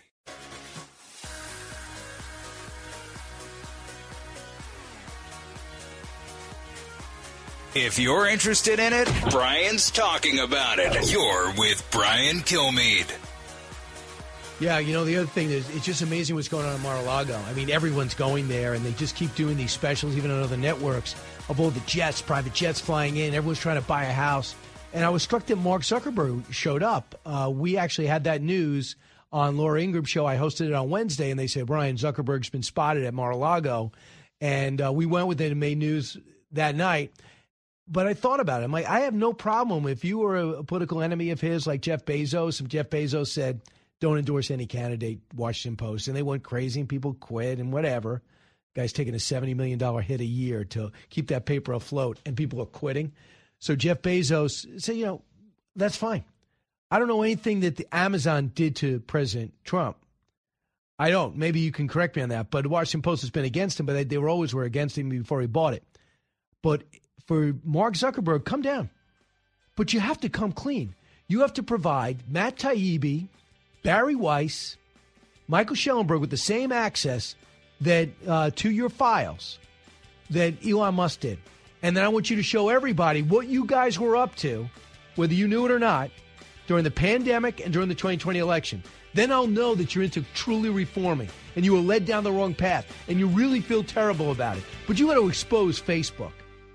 If you're interested in it, Brian's talking about it. You're with Brian Kilmeade. Yeah, the other thing is, it's just amazing what's going on in Mar-a-Lago. I mean, everyone's going there, and they just keep doing these specials, even on other networks, of all the jets, private jets flying in. Everyone's trying to buy a house. And I was struck that Mark Zuckerberg showed up. We actually had that news on Laura Ingram's show. I hosted it on Wednesday, and they said, Brian, Zuckerberg's been spotted at Mar-a-Lago. And we went with it and made news that night. But I thought about it. I'm like, I have no problem if you were a political enemy of his, like Jeff Bezos, and Jeff Bezos said, don't endorse any candidate, Washington Post. And they went crazy and people quit and whatever. Guy's taking a $70 million hit a year to keep that paper afloat, and people are quitting. So Jeff Bezos said, that's fine. I don't know anything that the Amazon did to President Trump. I don't. Maybe you can correct me on that. But the Washington Post has been against him, but they were against him before he bought it. But for Mark Zuckerberg, come down. But you have to come clean. You have to provide Matt Taibbi, Barry Weiss, Michael Schellenberg with the same access that to your files that Elon Musk did. And then I want you to show everybody what you guys were up to, whether you knew it or not, during the pandemic and during the 2020 election. Then I'll know that you're into truly reforming and you were led down the wrong path and you really feel terrible about it. But you got to expose Facebook.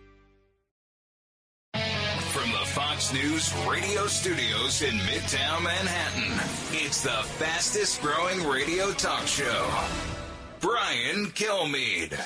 From the Fox News radio studios in Midtown Manhattan, it's the fastest growing radio talk show. Brian Kilmeade.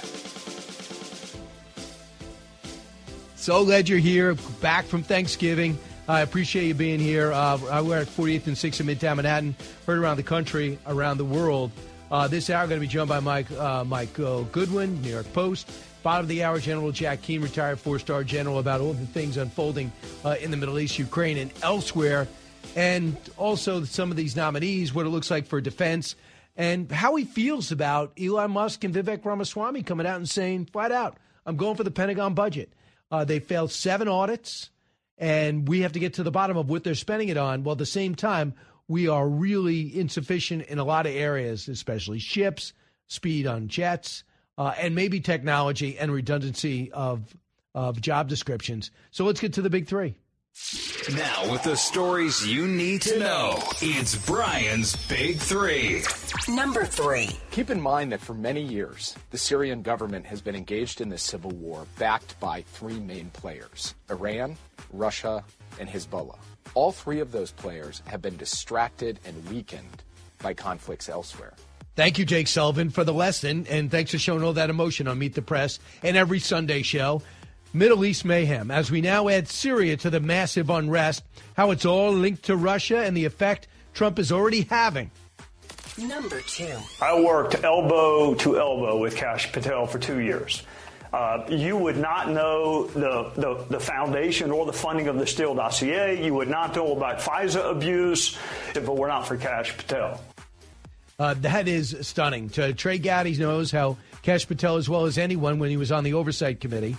So glad you're here, back from Thanksgiving. I appreciate you being here. We're at 48th and 6th in Midtown Manhattan, heard around the country, around the world. This hour, going to be joined by Mike Goodwin, New York Post. Bottom of the hour, General Jack Keane, retired four-star general, about all the things unfolding in the Middle East, Ukraine, and elsewhere. And also some of these nominees, what it looks like for defense, and how he feels about Elon Musk and Vivek Ramaswamy coming out and saying, flat out, I'm going for the Pentagon budget. They failed 7 audits, and we have to get to the bottom of what they're spending it on. While at the same time, we are really insufficient in a lot of areas, especially ships, speed on jets, and maybe technology and redundancy of job descriptions. So let's get to the big three. Now, with the stories you need to know, it's Brian's Big Three. Number 3. Keep in mind that for many years, the Syrian government has been engaged in this civil war backed by 3 main players: Iran, Russia, and Hezbollah. All 3 of those players have been distracted and weakened by conflicts elsewhere. Thank you, Jake Sullivan, for the lesson, and thanks for showing all that emotion on Meet the Press and every Sunday show. Middle East mayhem, as we now add Syria to the massive unrest, how it's all linked to Russia and the effect Trump is already having. Number 2. I worked elbow to elbow with Kash Patel for 2 years. You would not know the foundation or the funding of the Steele dossier. You would not know about FISA abuse if it were not for Kash Patel. That is stunning. Trey Gowdy knows how Kash Patel, as well as anyone when he was on the Oversight Committee,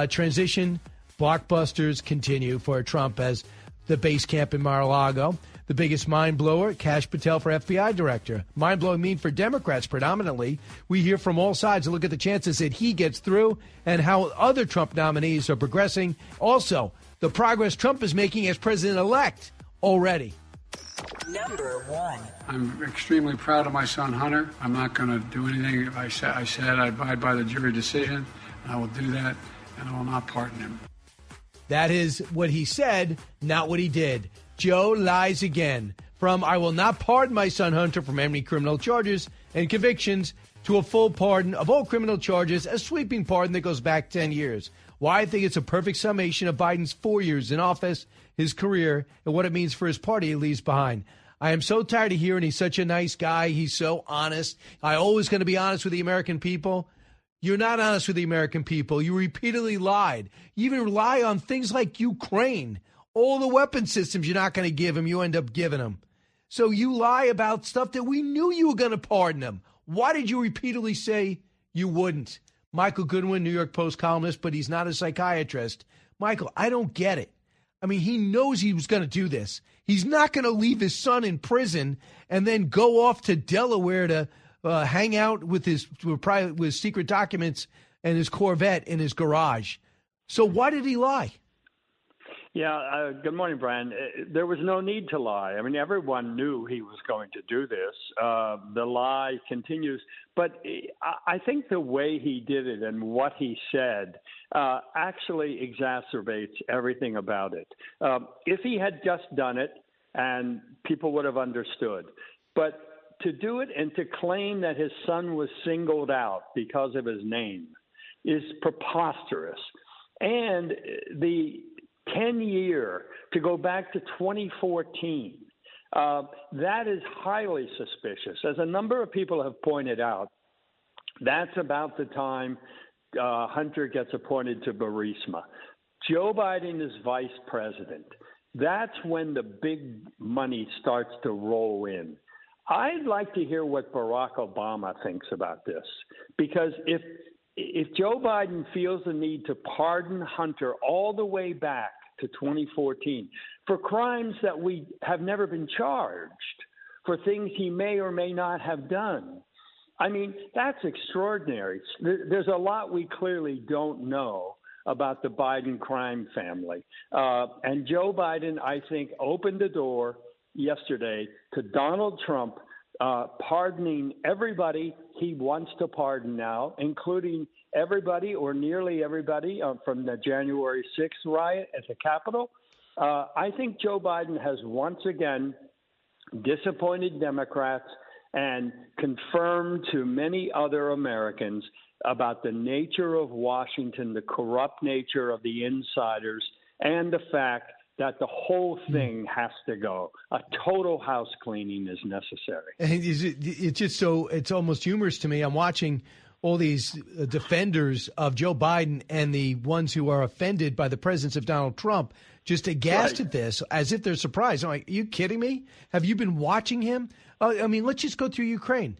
transition blockbusters continue for Trump as the base camp in Mar-a-Lago. The biggest mind blower, Kash Patel for FBI director. Mind blowing mean for Democrats predominantly. We hear from all sides and look at the chances that he gets through and how other Trump nominees are progressing. Also, the progress Trump is making as president-elect already. Number 1. I'm extremely proud of my son, Hunter. I'm not going to do anything. I said I abide by the jury decision, and I will do that, and I will not pardon him. That is what he said, not what he did. Joe lies again. From I will not pardon my son Hunter from any criminal charges and convictions to a full pardon of all criminal charges, a sweeping pardon that goes back 10 years. Why I think it's a perfect summation of Biden's 4 years in office, his career, and what it means for his party he leaves behind. I am so tired of hearing he's such a nice guy. He's so honest. I'm always going to be honest with the American people. You're not honest with the American people. You repeatedly lied. You even lie on things like Ukraine. All the weapon systems you're not going to give him, you end up giving him. So you lie about stuff that we knew you were going to pardon him. Why did you repeatedly say you wouldn't? Michael Goodwin, New York Post columnist, but he's not a psychiatrist. Michael, I don't get it. I mean, he knows he was going to do this. He's not going to leave his son in prison and then go off to Delaware to hang out with his secret documents and his Corvette in his garage. So why did he lie? Yeah, good morning, Brian. There was no need to lie. I mean, everyone knew he was going to do this. The lie continues. But I think the way he did it and what he said actually exacerbates everything about it. If he had just done it, and people would have understood. But to do it and to claim that his son was singled out because of his name is preposterous. And the 10-year to go back to 2014, that is highly suspicious. As a number of people have pointed out, that's about the time Hunter gets appointed to Burisma. Joe Biden is vice president. That's when the big money starts to roll in. I'd like to hear what Barack Obama thinks about this, because if Joe Biden feels the need to pardon Hunter all the way back to 2014 for crimes that we have never been charged, for things he may or may not have done, I mean, that's extraordinary. There's a lot we clearly don't know about the Biden crime family. And Joe Biden, I think, opened the door yesterday to Donald Trump pardoning everybody he wants to pardon now, including everybody or nearly everybody from the January 6th riot at the Capitol. I think Joe Biden has once again disappointed Democrats and confirmed to many other Americans about the nature of Washington, the corrupt nature of the insiders, and the fact that the whole thing has to go. A total house cleaning is necessary. It's just so, it's almost humorous to me. I'm watching all these defenders of Joe Biden and the ones who are offended by the presence of Donald Trump just aghast at this, as if they're surprised. I'm like, are you kidding me? Have you been watching him? I mean, let's just go through Ukraine.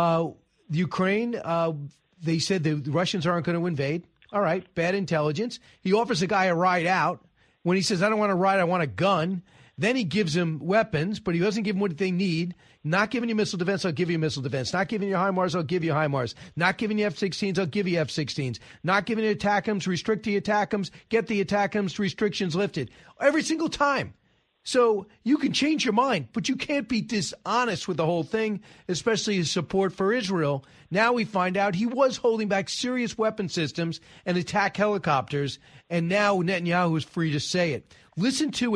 Ukraine, they said the Russians aren't going to invade. All right, bad intelligence. He offers a guy a ride out. When he says, I don't want a ride, I want a gun. Then he gives him weapons, but he doesn't give them what they need. Not giving you missile defense, I'll give you missile defense. Not giving you HIMARS, I'll give you HIMARS. Not giving you F-16s, I'll give you F-16s. Not giving you ATACMS, restrict the ATACMS, get the ATACMS restrictions lifted. Every single time. So you can change your mind, but you can't be dishonest with the whole thing, especially his support for Israel. Now we find out he was holding back serious weapon systems and attack helicopters, and now Netanyahu is free to say it. Listen to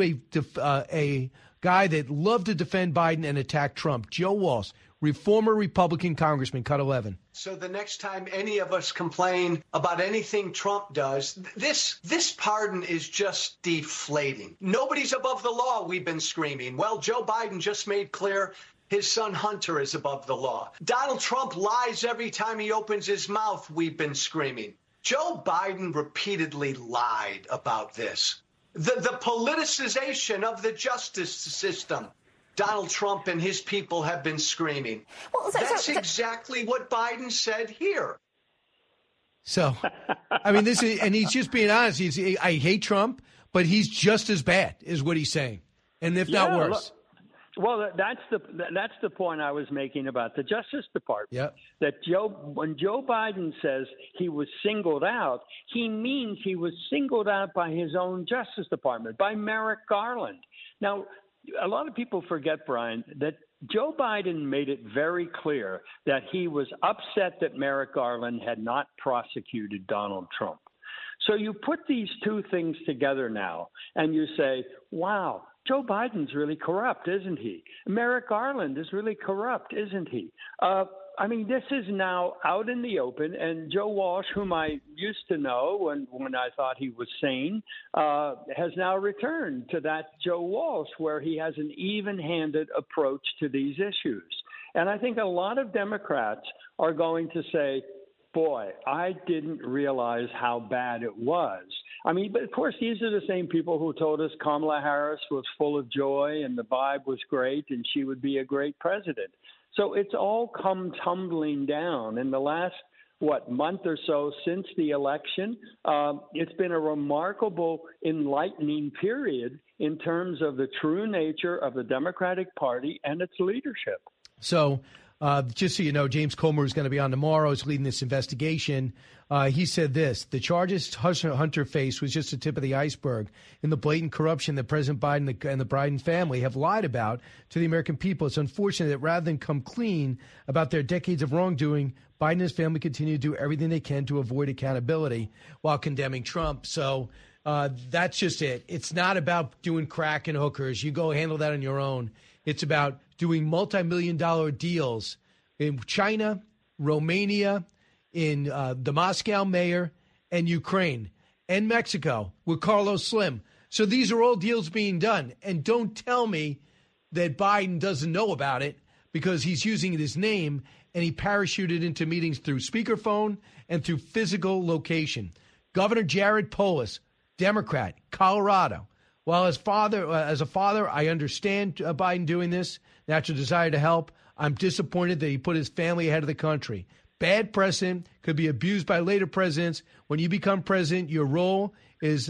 a guy that loved to defend Biden and attack Trump, Joe Walsh, former Republican congressman, cut 11. So the next time any of us complain about anything Trump does, this pardon is just deflating. Nobody's above the law, we've been screaming. Well, Joe Biden just made clear his son Hunter is above the law. Donald Trump lies every time he opens his mouth, we've been screaming. Joe Biden repeatedly lied about this. The politicization of the justice system. Donald Trump and his people have been screaming. Well, that's exactly what Biden said here. So, I mean, this is, and he's just being honest. I hate Trump, but he's just as bad, is what he's saying, and if not worse. Well, that's the point I was making about the Justice Department. Yep. That when Joe Biden says he was singled out, he means he was singled out by his own Justice Department, by Merrick Garland. Now, a lot of people forget, Brian, that Joe Biden made it very clear that he was upset that Merrick Garland had not prosecuted Donald Trump. So you put these two things together now, and you say, wow, Joe Biden's really corrupt, isn't he? Merrick Garland is really corrupt, isn't he? I mean, this is now out in the open, and Joe Walsh, whom I used to know when I thought he was sane, has now returned to that Joe Walsh where he has an even-handed approach to these issues. And I think a lot of Democrats are going to say, boy, I didn't realize how bad it was. I mean, but of course, these are the same people who told us Kamala Harris was full of joy and the vibe was great and she would be a great president. So it's all come tumbling down in the last, month or so since the election. It's been a remarkable, enlightening period in terms of the true nature of the Democratic Party and its leadership. So just so you know, James Comer is going to be on tomorrow. He's leading this investigation. He said this: the charges Hunter faced was just the tip of the iceberg in the blatant corruption that President Biden and the Biden family have lied about to the American people. It's unfortunate that rather than come clean about their decades of wrongdoing, Biden and his family continue to do everything they can to avoid accountability while condemning Trump. So that's just it. It's not about doing crack and hookers. You go handle that on your own. It's about doing multi-million-dollar deals in China, Romania, in the Moscow mayor, and Ukraine, and Mexico with Carlos Slim. So these are all deals being done. And don't tell me that Biden doesn't know about it because he's using his name and he parachuted into meetings through speakerphone and through physical location. Governor Jared Polis, Democrat, Colorado. While as a father, I understand Biden doing this, natural desire to help. I'm disappointed that he put his family ahead of the country. Bad precedent, could be abused by later presidents. When you become president, your role is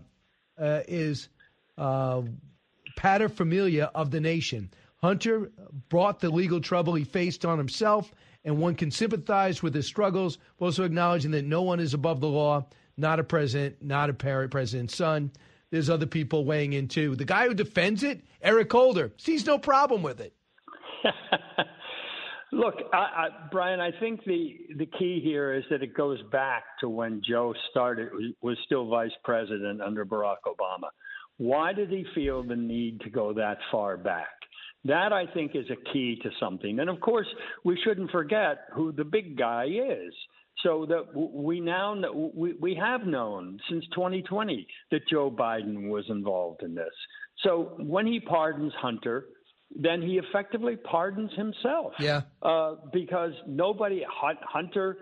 paterfamilias of the nation. Hunter brought the legal trouble he faced on himself, and one can sympathize with his struggles, but also acknowledging that no one is above the law, not a president, not a president's son. There's other people weighing in, too. The guy who defends it, Eric Holder, sees no problem with it. Look, Brian, I think the key here is that it goes back to when Joe was still vice president under Barack Obama. Why did he feel the need to go that far back? That, I think, is a key to something. And, of course, we shouldn't forget who the big guy is. So that we have known since 2020 that Joe Biden was involved in this. So when he pardons Hunter, then he effectively pardons himself. Yeah. Because Hunter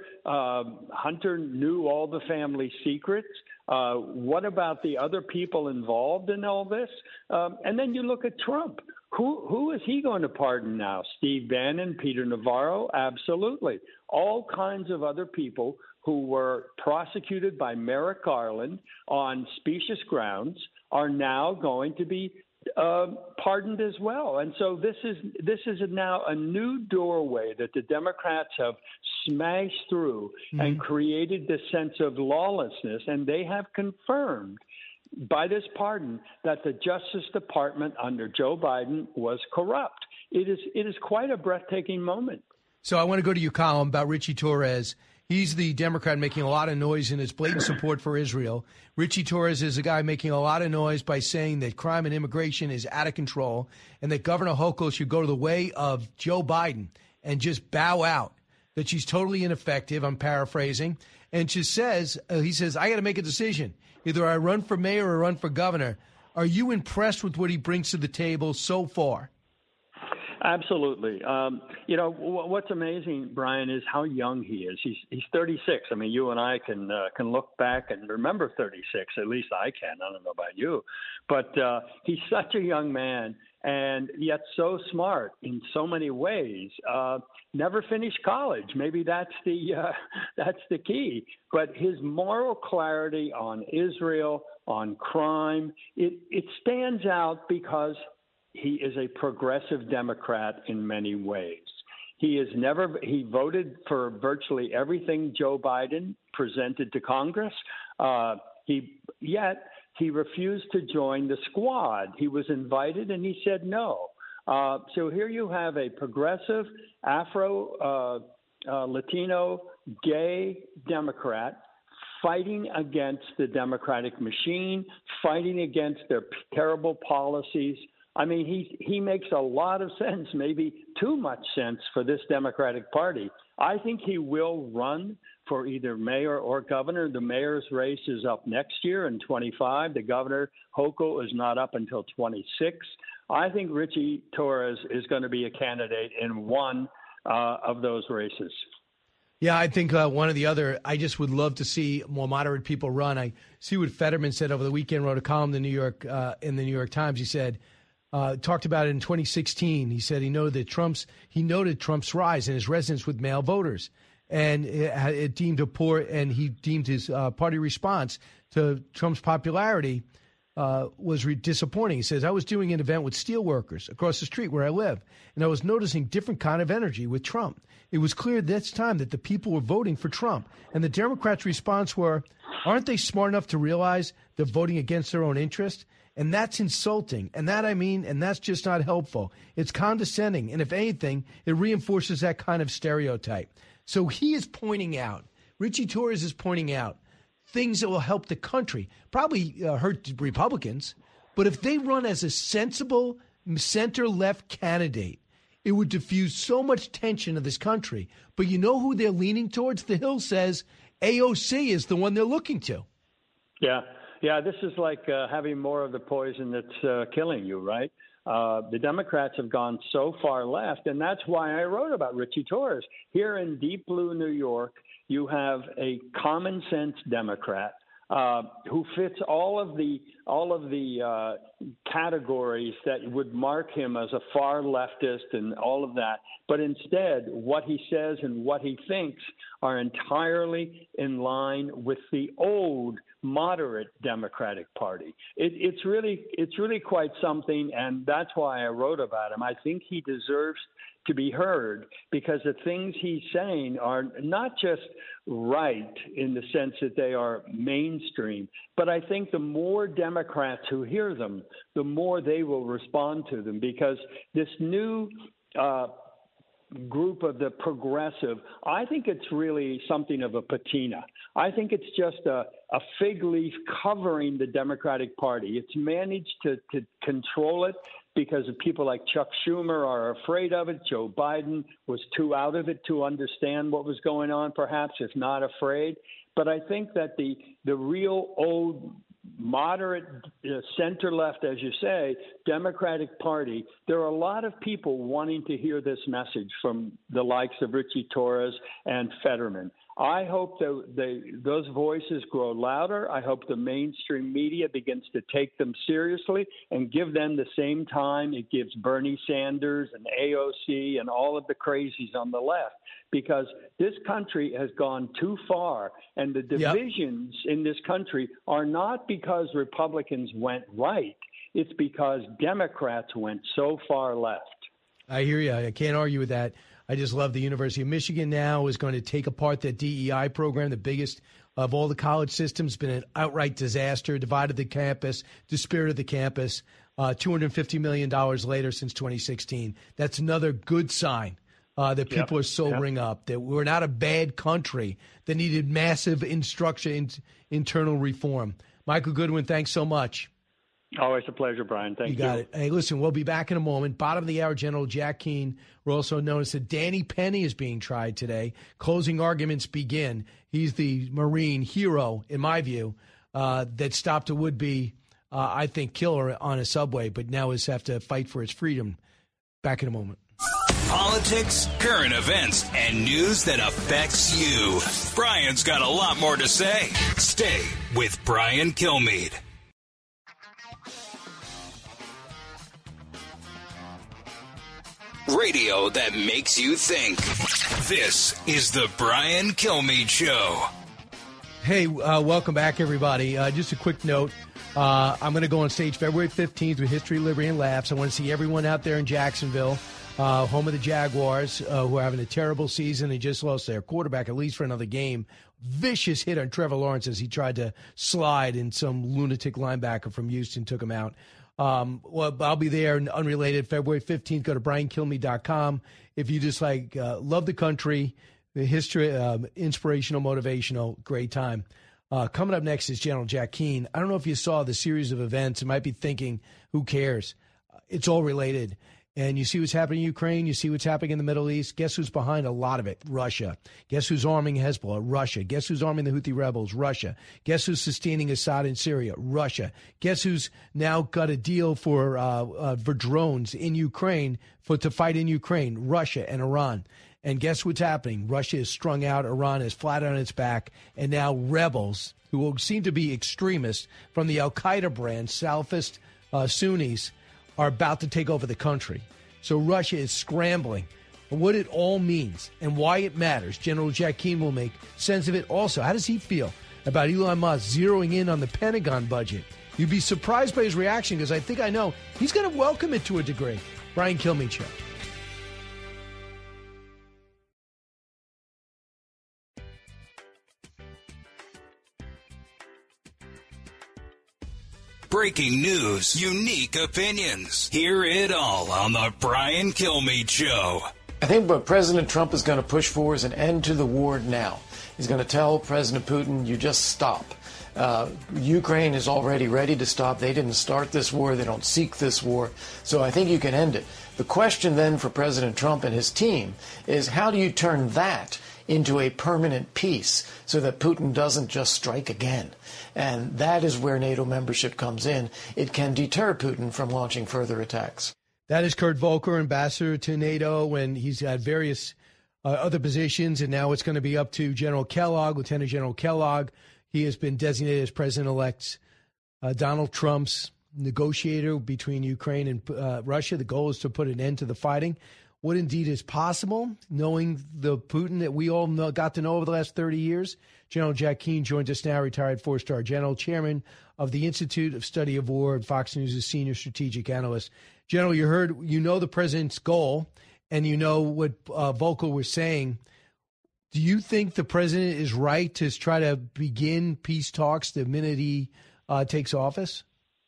knew all the family secrets. What about the other people involved in all this? And then you look at Trump. Who is he going to pardon now? Steve Bannon, Peter Navarro? Absolutely. All kinds of other people who were prosecuted by Merrick Garland on specious grounds are now going to be pardoned as well. And so this is now a new doorway that the Democrats have smashed through and created this sense of lawlessness. And they have confirmed by this pardon that the Justice Department under Joe Biden was corrupt. It is quite a breathtaking moment. So I want to go to your column about Richie Torres. He's the Democrat making a lot of noise in his blatant support for Israel. Richie Torres is a guy making a lot of noise by saying that crime and immigration is out of control and that Governor Hochul should go to the way of Joe Biden and just bow out, that she's totally ineffective. I'm paraphrasing. And he says, I got to make a decision. Either I run for mayor or run for governor. Are you impressed with what he brings to the table so far? Absolutely. What's amazing, Brian, is how young he is. He's 36. I mean, you and I can look back and remember 36. At least I can. I don't know about you. But he's such a young man and yet so smart in so many ways. Never finished college. Maybe that's the key. But his moral clarity on Israel, on crime, it stands out because he is a progressive Democrat in many ways. He voted for virtually everything Joe Biden presented to Congress. Yet he refused to join the squad. He was invited and he said no. So here you have a progressive Afro Latino gay Democrat fighting against the Democratic machine, fighting against their terrible policies. I mean, he makes a lot of sense, maybe too much sense for this Democratic Party. I think he will run for either mayor or governor. The mayor's race is up next year in 25. The governor, Hochul, is not up until 26. I think Richie Torres is going to be a candidate in one of those races. Yeah, I think one or the other. I just would love to see more moderate people run. I see what Fetterman said over the weekend, wrote a column in the New York Times. He said, talked about it in 2016. He said he noted Trump's rise in his resonance with male voters, and it deemed he deemed his party response to Trump's popularity was disappointing. He says, I was doing an event with steel workers across the street where I live, and I was noticing different kind of energy with Trump. It was clear this time that the people were voting for Trump, and the Democrats' response were, aren't they smart enough to realize they're voting against their own interest? And that's insulting. And that's just not helpful. It's condescending. And if anything, it reinforces that kind of stereotype. So he is pointing out, Richie Torres is pointing out, things that will help the country, probably hurt Republicans. But if they run as a sensible center-left candidate, it would diffuse so much tension in this country. But you know who they're leaning towards? The Hill says AOC is the one they're looking to. Yeah, this is like having more of the poison that's killing you, right? The Democrats have gone so far left, and that's why I wrote about Richie Torres. Here in deep blue New York, you have a common sense Democrat who fits all of the categories that would mark him as a far leftist and all of that. But instead, what he says and what he thinks are entirely in line with the old moderate Democratic Party. It's really quite something, and that's why I wrote about him. I think he deserves to be heard because the things he's saying are not just right in the sense that they are mainstream, but I think the more Democrats who hear them, the more they will respond to them, because this new group of the progressive, I think it's really something of a patina. I think it's just a fig leaf covering the Democratic Party. It's managed to control it because of people like Chuck Schumer are afraid of it. Joe Biden was too out of it to understand what was going on, perhaps, if not afraid. But I think that the real old moderate center-left, as you say, Democratic Party, there are a lot of people wanting to hear this message from the likes of Richie Torres and Fetterman. I hope that those voices grow louder. I hope the mainstream media begins to take them seriously and give them the same time it gives Bernie Sanders and AOC and all of the crazies on the left, because this country has gone too far, and the divisions in this country are not because Republicans went right. It's because Democrats went so far left. I hear you. I can't argue with that. I just love the University of Michigan now is going to take apart that DEI program, the biggest of all the college systems, been an outright disaster, divided the campus, dispirited the campus, $250 million later since 2016. That's another good sign that people are sobering up, that we're not a bad country that needed massive internal reform. Michael Goodwin, thanks so much. Always a pleasure, Brian. Thank you. You got it. Hey, listen, we'll be back in a moment. Bottom of the hour, General Jack Keane. We're also noticed that Danny Penny is being tried today. Closing arguments begin. He's the Marine hero, in my view, that stopped a would-be, I think, killer on a subway, but now has have to fight for his freedom. Back in a moment. Politics, current events, and news that affects you. Brian's got a lot more to say. Stay with Brian Kilmeade. Radio that makes you think. This is the Brian Kilmeade Show. Hey, welcome back, everybody. Just a quick note. I'm going to go on stage February 15th with History, Liberty, and Laughs. I want to see everyone out there in Jacksonville, home of the Jaguars, who are having a terrible season. They just lost their quarterback, at least for another game. Vicious hit on Trevor Lawrence as he tried to slide, and some lunatic linebacker from Houston took him out. Well, I'll be there, unrelated, February 15th. Go to BrianKilmeade.com. If you just love the country, the history, inspirational, motivational, great time. Coming up next is General Jack Keane. I don't know if you saw the series of events. You might be thinking, who cares? It's all related. And you see what's happening in Ukraine. You see what's happening in the Middle East. Guess who's behind a lot of it? Russia. Guess who's arming Hezbollah? Russia. Guess who's arming the Houthi rebels? Russia. Guess who's sustaining Assad in Syria? Russia. Guess who's now got a deal for drones in Ukraine to fight in Ukraine? Russia and Iran. And guess what's happening? Russia is strung out. Iran is flat on its back. And now rebels, who will seem to be extremists from the al-Qaeda brand, Salafist Sunnis, are about to take over the country. So Russia is scrambling. What it all means and why it matters, General Jack Keane will make sense of it. Also, how does he feel about Elon Musk zeroing in on the Pentagon budget? You'd be surprised by his reaction, because I think I know he's going to welcome it to a degree. Brian Kilmeade Show. Breaking news, unique opinions. Hear it all on the Brian Kilmeade Show. I think what President Trump is going to push for is an end to the war now. He's going to tell President Putin, you just stop. Ukraine is already ready to stop. They didn't start this war. They don't seek this war. So I think you can end it. The question then for President Trump and his team is, how do you turn that into a permanent peace so that Putin doesn't just strike again? And that is where NATO membership comes in. It can deter Putin from launching further attacks. That is Kurt Volker, ambassador to NATO, and he's had various other positions, and now it's going to be up to General Kellogg, Lieutenant General Kellogg. He has been designated as President-elect Donald Trump's negotiator between Ukraine and Russia. The goal is to put an end to the fighting. What indeed is possible, knowing the Putin that we all got to know over the last 30 years? General Jack Keane joins us now, retired four-star general, chairman of the Institute of Study of War, and Fox News' senior strategic analyst. General, you know the president's goal, and you know what Volker was saying. Do you think the president is right to try to begin peace talks the minute he takes office?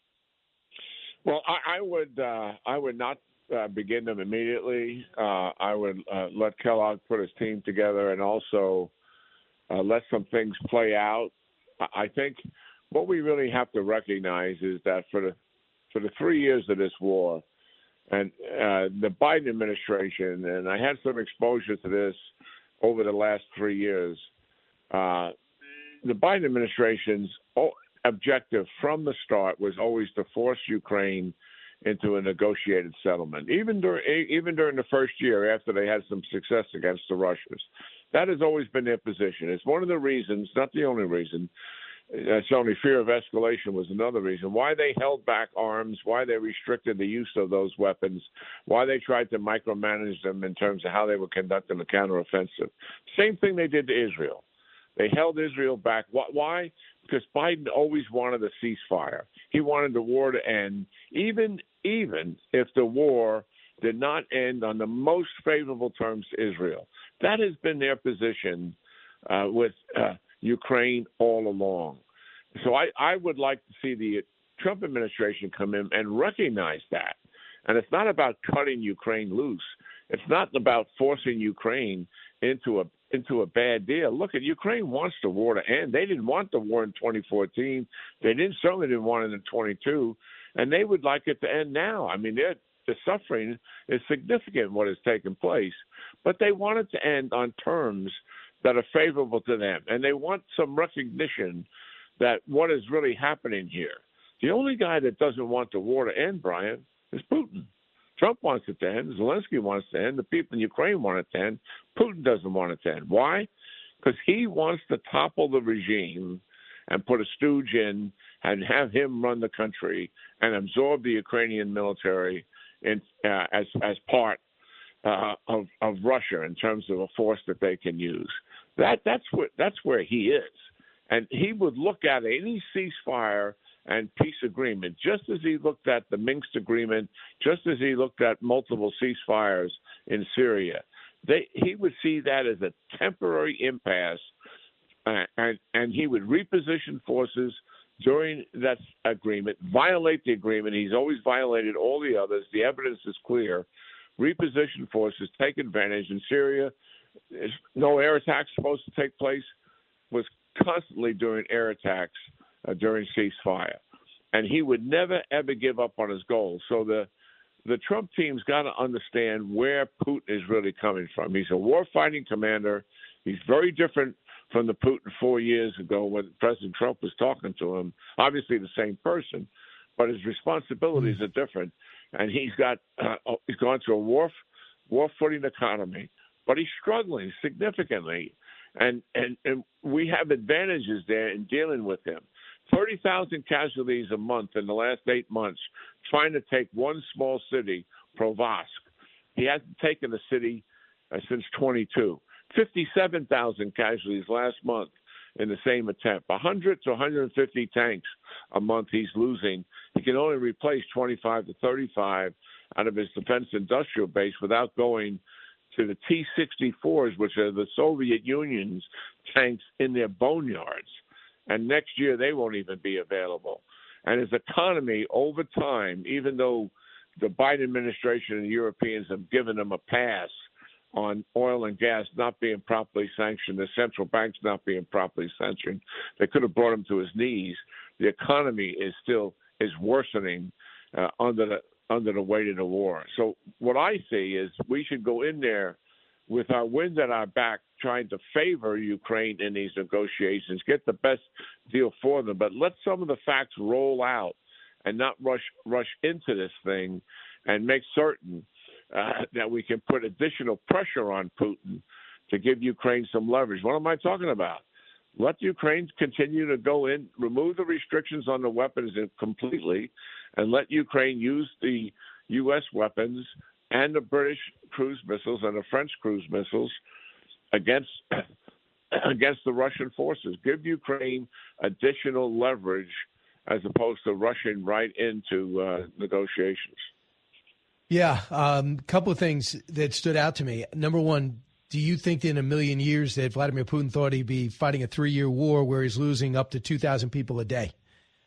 Well, I would not begin them immediately. I would let Kellogg put his team together and also let some things play out. I think what we really have to recognize is that for the 3 years of this war, and the Biden administration, and I had some exposure to this over the last 3 years, the Biden administration's objective from the start was always to force Ukraine into a negotiated settlement, even during the first year after they had some success against the Russians. That has always been their position. It's one of the reasons, not the only reason. It's only fear of escalation was another reason why they held back arms, why they restricted the use of those weapons, why they tried to micromanage them in terms of how they were conducting the counteroffensive. Same thing they did to Israel. They held Israel back. Why? Because Biden always wanted a ceasefire. He wanted the war to end, even if the war did not end on the most favorable terms to Israel. That has been their position with Ukraine all along. So I would like to see the Trump administration come in and recognize that. And it's not about cutting Ukraine loose. It's not about forcing Ukraine into a bad deal. Look, Ukraine wants the war to end. They didn't want the war in 2014. They certainly didn't want it in 22, and they would like it to end now. I mean, the suffering is significant what has taken place, but they want it to end on terms that are favorable to them, and they want some recognition that what is really happening here. The only guy that doesn't want the war to end, Brian, is Putin. Trump wants it to end. Zelensky wants it to end. The people in Ukraine want it to end. Putin doesn't want it to end. Why? Because he wants to topple the regime and put a stooge in and have him run the country and absorb the Ukrainian military as part of Russia in terms of a force that they can use. That's where he is. And he would look at any ceasefire and peace agreement, just as he looked at the Minsk agreement, just as he looked at multiple ceasefires in Syria. He would see that as a temporary impasse, and he would reposition forces during that agreement, violate the agreement. He's always violated all the others. The evidence is clear. Reposition forces, take advantage. In Syria, no air attacks supposed to take place, was constantly doing air attacks during ceasefire. And he would never, ever give up on his goals. So the Trump team's got to understand where Putin is really coming from. He's a war-fighting commander. He's very different from the Putin 4 years ago when President Trump was talking to him. Obviously the same person, but his responsibilities are different. And he's gone to a war-footing economy, but he's struggling significantly. And we have advantages there in dealing with him. 30,000 casualties a month in the last 8 months trying to take one small city, Provask. He hasn't taken a city since 22. 57,000 casualties last month in the same attempt. 100 to 150 tanks a month he's losing. He can only replace 25 to 35 out of his defense industrial base without going to the T-64s, which are the Soviet Union's tanks in their boneyards. And next year they won't even be available. And his economy over time, even though the Biden administration and the Europeans have given him a pass on oil and gas not being properly sanctioned, the central banks not being properly sanctioned, they could have brought him to his knees. The economy is worsening under the weight of the war. So what I see is we should go in there with our wind at our back, trying to favor Ukraine in these negotiations, get the best deal for them, but let some of the facts roll out and not rush into this thing, and make certain that we can put additional pressure on Putin to give Ukraine some leverage. What am I talking about? Let Ukraine continue to go in, remove the restrictions on the weapons completely, and let Ukraine use the U.S. weapons and the British cruise missiles and the French cruise missiles against the Russian forces. Give Ukraine additional leverage as opposed to rushing right into negotiations. Yeah, a couple of things that stood out to me. Number one, do you think that in a million years that Vladimir Putin thought he'd be fighting a 3-year war where he's losing up to 2,000 people a day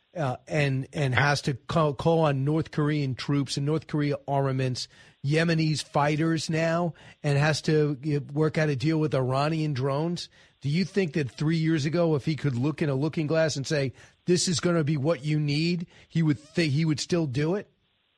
and has to call on North Korean troops and North Korea armaments, Yemenis fighters now, and has to work out a deal with Iranian drones? Do you think that 3 years ago, if he could look in a looking glass and say, this is going to be what you need, he would still do it?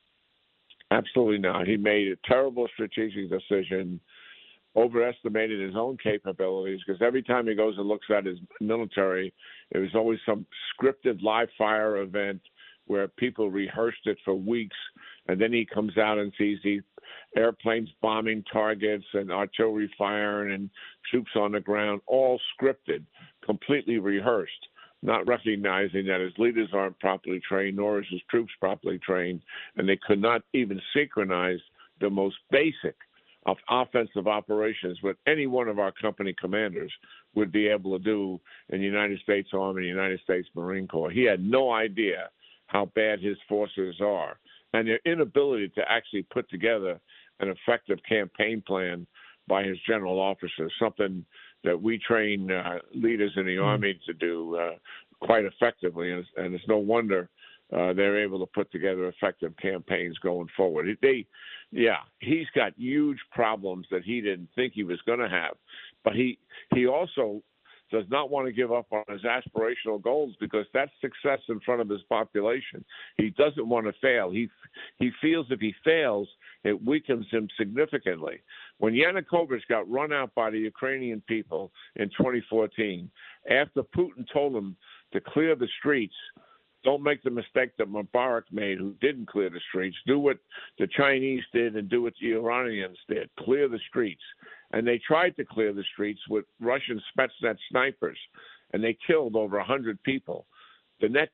Absolutely not. He made a terrible strategic decision, overestimated his own capabilities, because every time he goes and looks at his military, it was always some scripted live fire event where people rehearsed it for weeks, and then he comes out and sees these airplanes bombing targets and artillery firing and troops on the ground, all scripted, completely rehearsed, not recognizing that his leaders aren't properly trained, nor is his troops properly trained, and they could not even synchronize the most basic of offensive operations what any one of our company commanders would be able to do in the United States Army and the United States Marine Corps. He had no idea how bad his forces are, and their inability to actually put together an effective campaign plan by his general officers, something that we train leaders in the Army to do quite effectively, and it's no wonder they're able to put together effective campaigns going forward. He's got huge problems that he didn't think he was going to have, but he also does not want to give up on his aspirational goals because that's success in front of his population. He doesn't want to fail. He feels if he fails, it weakens him significantly. When Yanukovych got run out by the Ukrainian people in 2014, after Putin told him to clear the streets, don't make the mistake that Mubarak made, who didn't clear the streets. Do what the Chinese did and do what the Iranians did. Clear the streets. And they tried to clear the streets with Russian Spetsnaz snipers, and they killed over 100 people. The next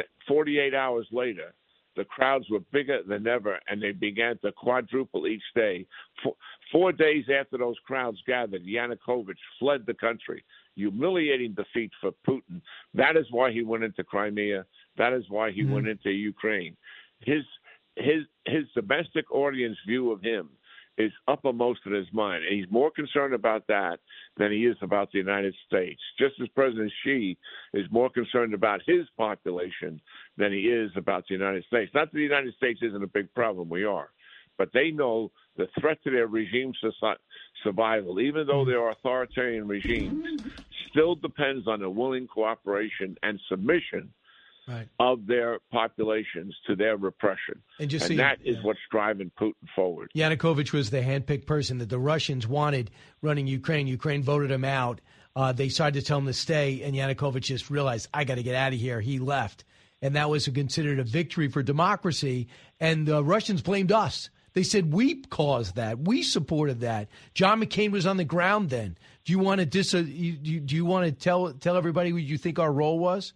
48 hours later, the crowds were bigger than ever, and they began to quadruple each day. 4 days after those crowds gathered, Yanukovych fled the country. humiliating defeat for Putin. That is why he went into Crimea. That is why he went into Ukraine. His domestic audience view of him is uppermost in his mind. And he's more concerned about that than he is about the United States. Just as President Xi is more concerned about his population than he is about the United States. Not that the United States isn't a big problem, we are. But they know the threat to their regime's survival, even though they are authoritarian regimes, still depends on the willing cooperation and submission of their populations to their repression. And that is what's driving Putin forward. Yanukovych was the handpicked person that the Russians wanted running Ukraine. Ukraine voted him out. They started to tell him to stay, and Yanukovych just realized, I got to get out of here. He left. And that was considered a victory for democracy. And the Russians blamed us. They said, we caused that. We supported that. John McCain was on the ground then. Do you want to do you want to tell everybody what you think our role was?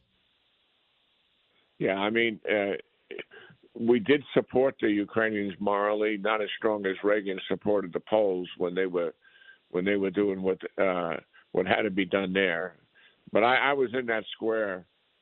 Yeah, I mean, we did support the Ukrainians morally, not as strong as Reagan supported the Poles when they were doing what had to be done there. But I was in that square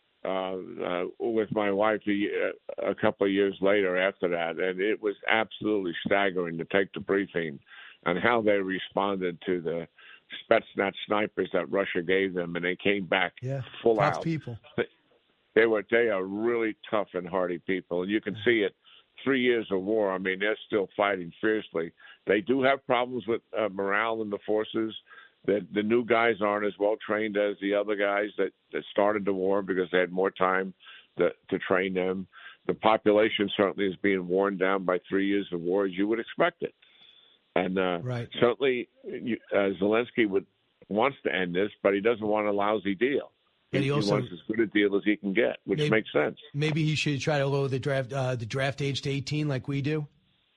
with my wife a couple of years later after that, and it was absolutely staggering to take the briefing on how they responded to the Spetsnaz snipers that Russia gave them, and they came back full tough out. People. They are really tough and hardy people, and you can see it. 3 years of war, I mean, they're still fighting fiercely. They do have problems with morale in the forces. The new guys aren't as well trained as the other guys that started the war because they had more time to train them. The population certainly is being worn down by 3 years of war, as you would expect it. And certainly Zelensky wants to end this, but he doesn't want a lousy deal. He wants as good a deal as he can get, which makes sense. Maybe he should try to lower the draft age to 18 like we do.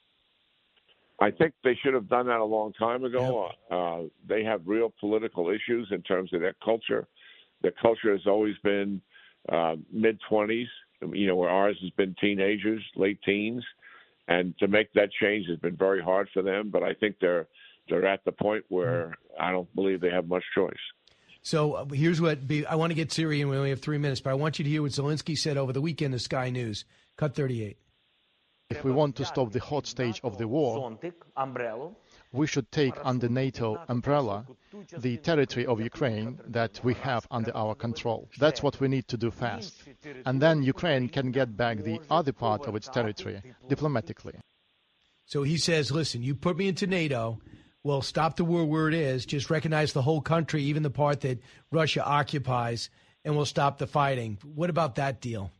I think they should have done that a long time ago. Yep. They have real political issues in terms of their culture. Their culture has always been mid-20s, where ours has been teenagers, late teens. And to make that change has been very hard for them. But I think they're at the point where I don't believe they have much choice. So here's what I want to get Syria, and we only have 3 minutes, but I want you to hear what Zelensky said over the weekend to Sky News. Cut 38. If we want to stop the hot stage of the war, we should take under NATO umbrella the territory of Ukraine that we have under our control. That's what we need to do fast. And then Ukraine can get back the other part of its territory diplomatically. So he says, listen, you put me into NATO, we'll stop the war where it is, just recognize the whole country, even the part that Russia occupies, and we'll stop the fighting. What about that deal?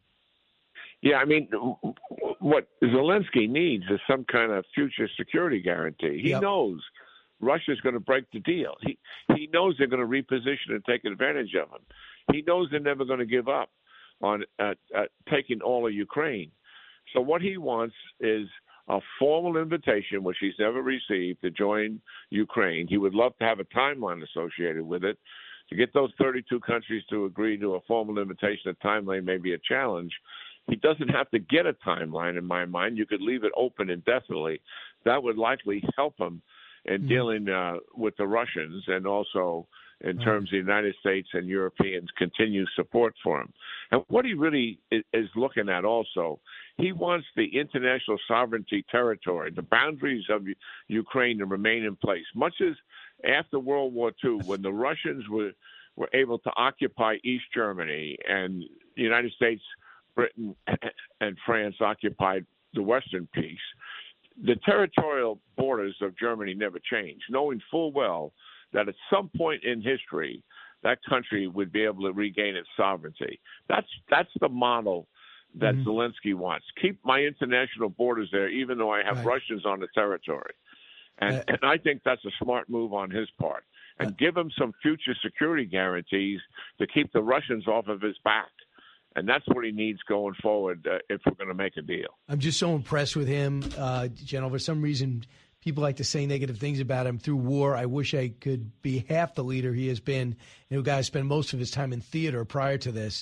Yeah, I mean, what Zelensky needs is some kind of future security guarantee. He knows Russia's going to break the deal. He knows they're going to reposition and take advantage of him. He knows they're never going to give up on taking all of Ukraine. So what he wants is a formal invitation, which he's never received, to join Ukraine. He would love to have a timeline associated with it. To get those 32 countries to agree to a formal invitation, a timeline may be a challenge. He doesn't have to get a timeline, in my mind. You could leave it open indefinitely. That would likely help him in dealing with the Russians, and also in terms of the United States and Europeans' continued support for him. And what he really is looking at also, he wants the international sovereignty territory, the boundaries of Ukraine to remain in place. Much as after World War II, when the Russians were able to occupy East Germany and the United States, Britain, and France occupied the western piece, the territorial borders of Germany never changed, knowing full well that at some point in history, that country would be able to regain its sovereignty. That's the model that Zelensky wants. Keep my international borders there, even though I have Russians on the territory. And I think that's a smart move on his part. And give him some future security guarantees to keep the Russians off of his back. And that's what he needs going forward if we're going to make a deal. I'm just so impressed with him, General. For some reason, people like to say negative things about him through war. I wish I could be half the leader he has been. A guy spent most of his time in theater prior to this.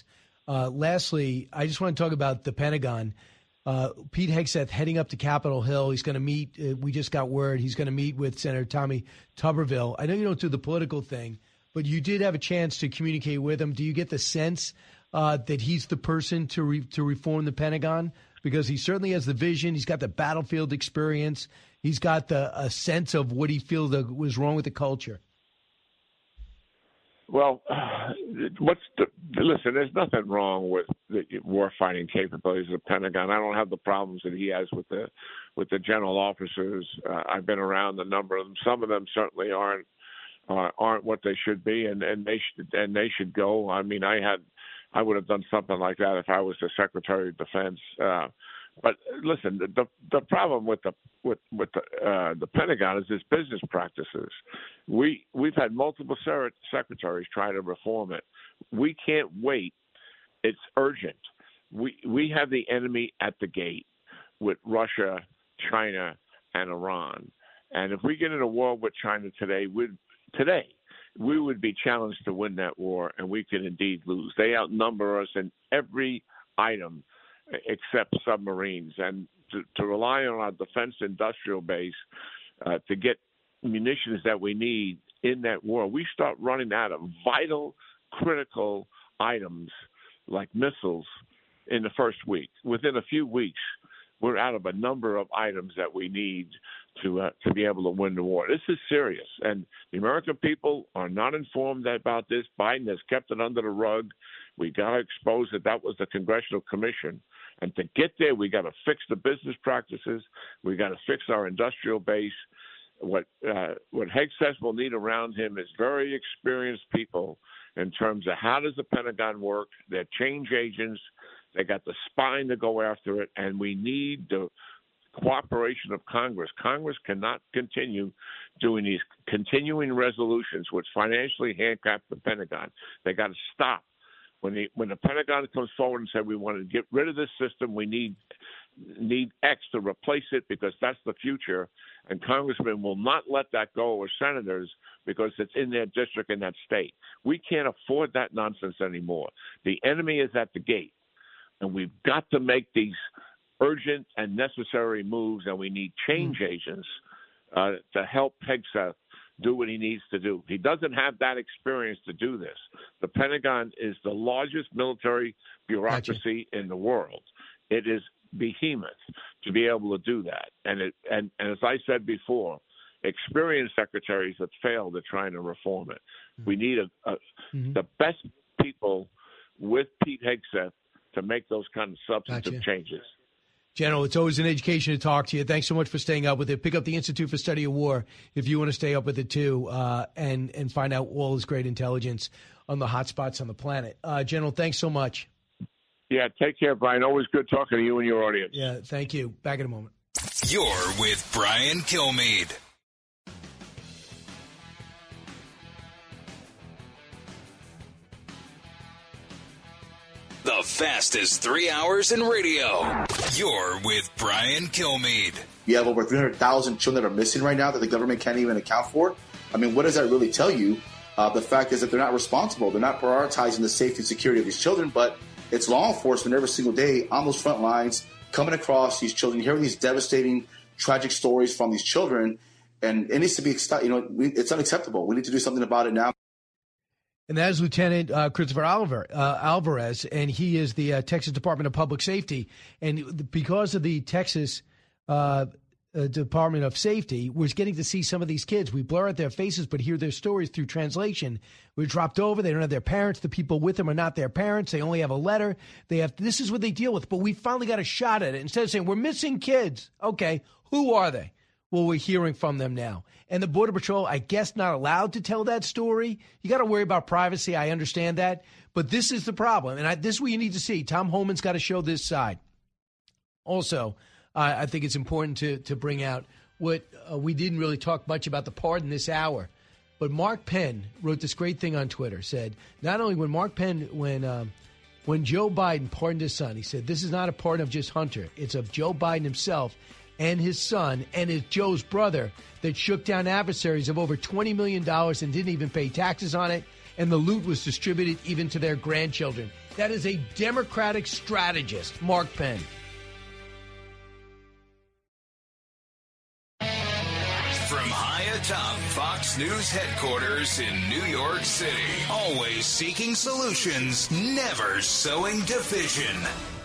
Lastly, I just want to talk about the Pentagon. Pete Hegseth heading up to Capitol Hill. He's going to meet, we just got word, he's going to meet with Senator Tommy Tuberville. I know you don't do the political thing, but you did have a chance to communicate with him. Do you get the sense that he's the person to reform the Pentagon? Because he certainly has the vision. He's got the battlefield experience. He's got a sense of what he feels was wrong with the culture. Well, listen, there's nothing wrong with the war-fighting capabilities of the Pentagon. I don't have the problems that he has with the general officers. I've been around a number of them. Some of them certainly aren't what they should be, and they should go. I mean, I would have done something like that if I was the Secretary of Defense. But listen, the problem with the Pentagon is its business practices. We've had multiple secretaries try to reform it. We can't wait. It's urgent. We have the enemy at the gate with Russia, China, and Iran. And if we get in a war with China today, we would be challenged to win that war, and we could indeed lose. They outnumber us in every item except submarines. And to rely on our defense industrial base to get munitions that we need in that war, we start running out of vital, critical items like missiles in the first week. Within a few weeks, we're out of a number of items that we need to be able to win the war. This is serious, and the American people are not informed about this. Biden has kept it under the rug. We got to expose that was the Congressional Commission, and to get there, we got to fix the business practices. We got to fix our industrial base. What Hegseth will need around him is very experienced people in terms of how does the Pentagon work. They're change agents. They got the spine to go after it, and we need the cooperation of Congress. Congress cannot continue doing these continuing resolutions which financially handicap the Pentagon. They got to stop. When the Pentagon comes forward and said we want to get rid of this system, we need X to replace it because that's the future, and congressmen will not let that go, or senators, because it's in their district in that state. We can't afford that nonsense anymore. The enemy is at the gate, and we've got to make these urgent and necessary moves, and we need change agents to help Hegseth do what he needs to do. He doesn't have that experience to do this. The Pentagon is the largest military bureaucracy in the world. It is behemoth to be able to do that. And as I said before, experienced secretaries have failed at trying to reform it. We need the best people with Pete Hegseth to make those kind of substantive changes. General, it's always an education to talk to you. Thanks so much for staying up with it. Pick up the Institute for Study of War if you want to stay up with it, too, and find out all this great intelligence on the hot spots on the planet. General, thanks so much. Yeah, take care, Brian. Always good talking to you and your audience. Yeah, thank you. Back in a moment. You're with Brian Kilmeade. The fastest 3 hours in radio. You're with Brian Kilmeade. You have over 300,000 children that are missing right now that the government can't even account for. I mean, what does that really tell you? The fact is that they're not responsible. They're not prioritizing the safety and security of these children, but it's law enforcement every single day on those front lines, coming across these children, hearing these devastating, tragic stories from these children, and it needs to be, it's unacceptable. We need to do something about it now. And that is Lieutenant Christopher Alvarez, and he is the Texas Department of Public Safety. And because of the Texas Department of Safety, we're getting to see some of these kids. We blur out their faces, but hear their stories through translation. We're dropped over. They don't have their parents. The people with them are not their parents. They only have a letter. This is what they deal with. But we finally got a shot at it. Instead of saying, we're missing kids. Okay, who are they? Well, we're hearing from them now. And the Border Patrol, I guess, not allowed to tell that story. You got to worry about privacy. I understand that. But this is the problem. And this is what you need to see. Tom Homan's got to show this side. Also, I think it's important to bring out what we didn't really talk much about the pardon this hour. But Mark Penn wrote this great thing on Twitter, said, not only when when Joe Biden pardoned his son, he said, this is not a pardon of just Hunter. It's of Joe Biden himself and his son and his Joe's brother that shook down adversaries of over $20 million and didn't even pay taxes on it, and the loot was distributed even to their grandchildren. That is a Democratic strategist, Mark Penn. From high top Fox News headquarters in New York City. Always seeking solutions, never sowing division.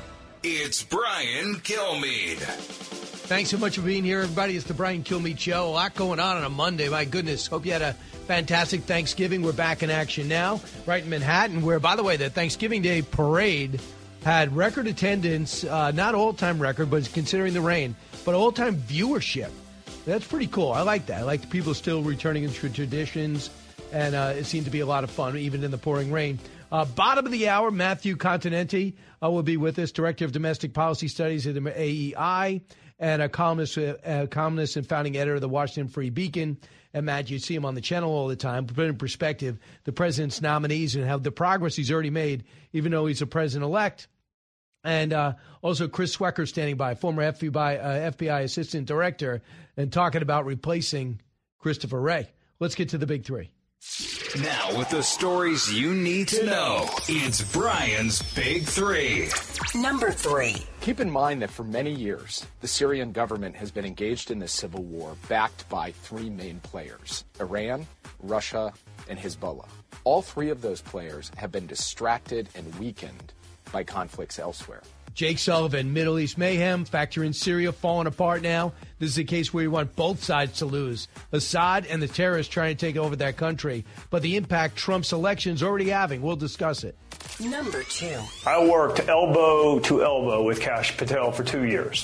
It's Brian Kilmeade. Thanks so much for being here, everybody. It's the Brian Kilmeade Show. A lot going on a Monday. My goodness. Hope you had a fantastic Thanksgiving. We're back in action now, right in Manhattan, where, by the way, the Thanksgiving Day parade had record attendance, not all-time record, but considering the rain, but all-time viewership. That's pretty cool. I like that. I like the people still returning to traditions, and it seemed to be a lot of fun, even in the pouring rain. Bottom of the hour, Matthew Continenti will be with us, Director of Domestic Policy Studies at the AEI, and a columnist and founding editor of the Washington Free Beacon. And, Matt, you see him on the channel all the time. To put in perspective, the president's nominees and how the progress he's already made, even though he's a president-elect. And also Chris Swecker standing by, former FBI Assistant Director, and talking about replacing Christopher Wray. Let's get to the big three. Now, with the stories you need to know, it's Brian's Big Three. Number 3. Keep in mind that for many years, the Syrian government has been engaged in this civil war backed by three main players: Iran, Russia, and Hezbollah. All three of those players have been distracted and weakened by conflicts elsewhere. Jake Sullivan, Middle East mayhem, factor in Syria falling apart now. This is a case where you want both sides to lose. Assad and the terrorists trying to take over that country. But the impact Trump's election's already having. We'll discuss it. Number 2. I worked elbow to elbow with Kash Patel for 2 years.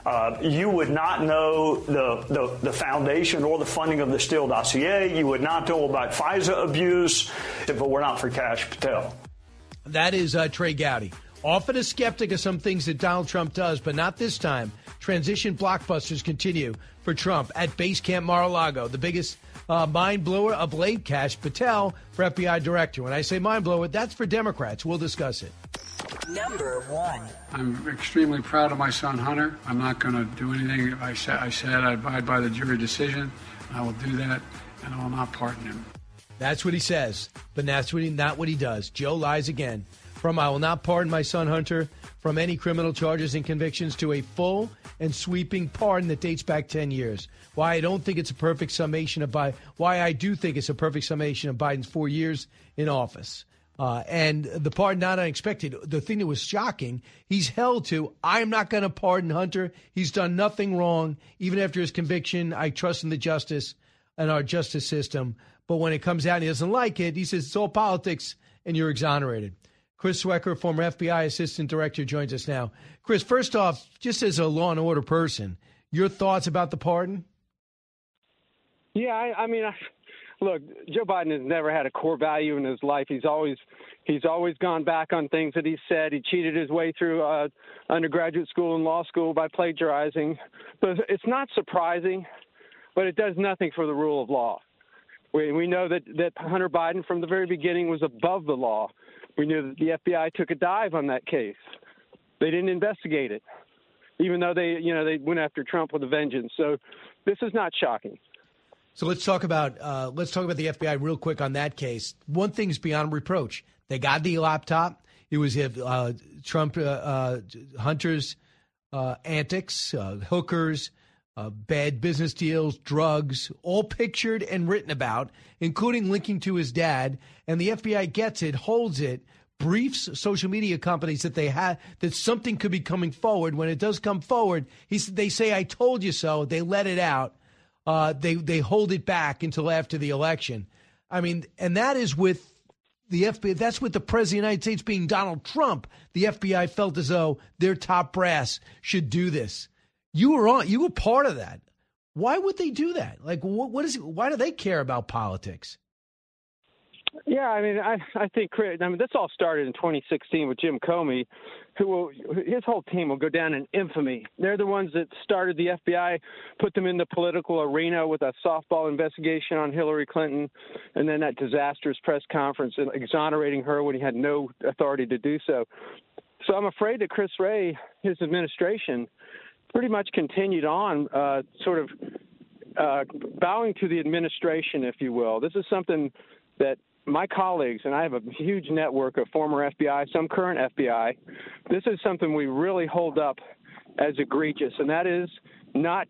You would not know the foundation or the funding of the Steele dossier. You would not know about FISA abuse if it were not for Kash Patel. That is Trey Gowdy. Often a skeptic of some things that Donald Trump does, but not this time. Transition blockbusters continue for Trump at Base Camp Mar-a-Lago. The biggest mind blower of late, Kash Patel for FBI director. When I say mind blower, that's for Democrats. We'll discuss it. Number 1. I'm extremely proud of my son, Hunter. I'm not going to do anything. I said I abide by the jury decision. I will do that, and I will not pardon him. That's what he says, but that's not what he does. Joe lies again. From I will not pardon my son Hunter from any criminal charges and convictions to a full and sweeping pardon that dates back 10 years. Why I don't think it's a perfect summation of why I do think it's a perfect summation of Biden's 4 years in office. And the pardon not unexpected. The thing that was shocking, he's held to, I'm not going to pardon Hunter. He's done nothing wrong. Even after his conviction, I trust in the justice and our justice system. But when it comes out and he doesn't like it, he says it's all politics and you're exonerated. Chris Swecker, former FBI Assistant Director, joins us now. Chris, first off, just as a law and order person, your thoughts about the pardon? Yeah, I mean, look, Joe Biden has never had a core value in his life. He's always gone back on things that he said. He cheated his way through undergraduate school and law school by plagiarizing. But it's not surprising, but it does nothing for the rule of law. We know that Hunter Biden from the very beginning was above the law. We knew that the FBI took a dive on that case. They didn't investigate it, even though they went after Trump with a vengeance. So this is not shocking. So let's talk about the FBI real quick on that case. One thing's beyond reproach. They got the laptop. It was Trump, Hunter's antics, hookers, bad business deals, drugs, all pictured and written about, including linking to his dad. And the FBI gets it, holds it, briefs social media companies that that something could be coming forward. When it does come forward, they say, I told you so. They let it out. They hold it back until after the election. I mean, and that is with the FBI. That's with the president of the United States being Donald Trump. The FBI felt as though their top brass should do this. You were part of that. Why would they do that? Like, why do they care about politics? Yeah, I mean, I think this all started in 2016 with Jim Comey, his whole team will go down in infamy. They're the ones that started the FBI, put them in the political arena with a softball investigation on Hillary Clinton, and then that disastrous press conference exonerating her when he had no authority to do so. So I'm afraid that Chris Wray, his administration, pretty much continued on bowing to the administration, if you will. This is something that my colleagues, and I have a huge network of former FBI, some current FBI, this is something we really hold up as egregious, and that is not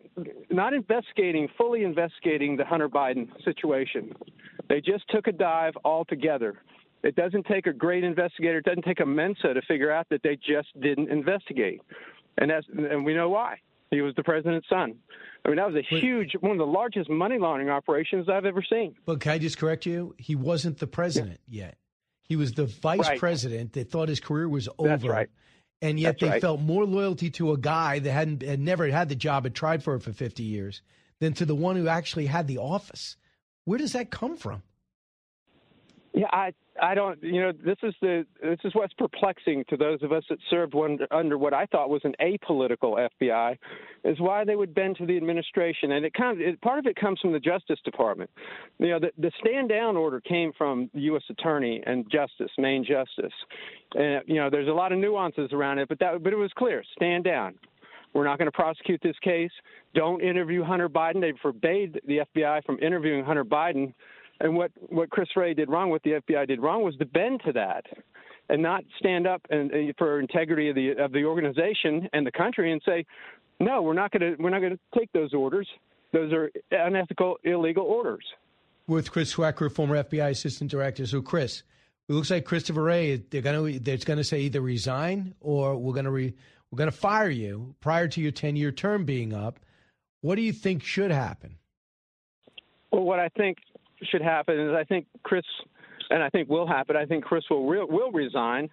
fully investigating the Hunter Biden situation. They just took a dive altogether. It doesn't take a great investigator. It doesn't take a Mensa to figure out that they just didn't investigate. And we know why. He was the president's son. I mean, that was one of the largest money laundering operations I've ever seen. But can I just correct you? He wasn't the president yet. He was the vice president. They thought his career was over. That's right. And yet they felt more loyalty to a guy that had never had the job, had tried for it for 50 years, than to the one who actually had the office. Where does that come from? Yeah, I don't. This is what's perplexing to those of us that served under what I thought was an apolitical FBI, is why they would bend to the administration, and part of it comes from the Justice Department. The stand down order came from the U.S. Attorney and Main Justice, and there's a lot of nuances around it, but it was clear: stand down. We're not going to prosecute this case. Don't interview Hunter Biden. They forbade the FBI from interviewing Hunter Biden. And what Chris Wray did wrong, what the FBI did wrong, was to bend to that and not stand up for integrity of the organization and the country and say, no, we're not going to take those orders. Those are unethical, illegal orders. With Chris Swecker, former FBI assistant director. So, Chris, it looks like Christopher Wray, they're going to say either resign or we're going to fire you prior to your 10-year term being up. What do you think should happen? Well, what I think should happen is I think Chris will happen. I think Chris will resign.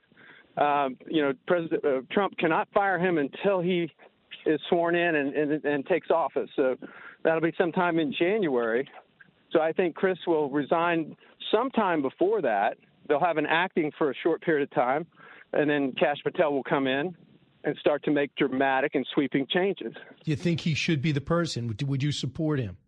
President Trump cannot fire him until he is sworn in and takes office. So that'll be sometime in January. So I think Chris will resign sometime before that. They'll have an acting for a short period of time, and then Kash Patel will come in and start to make dramatic and sweeping changes. Do you think he should be the person? Would you support him?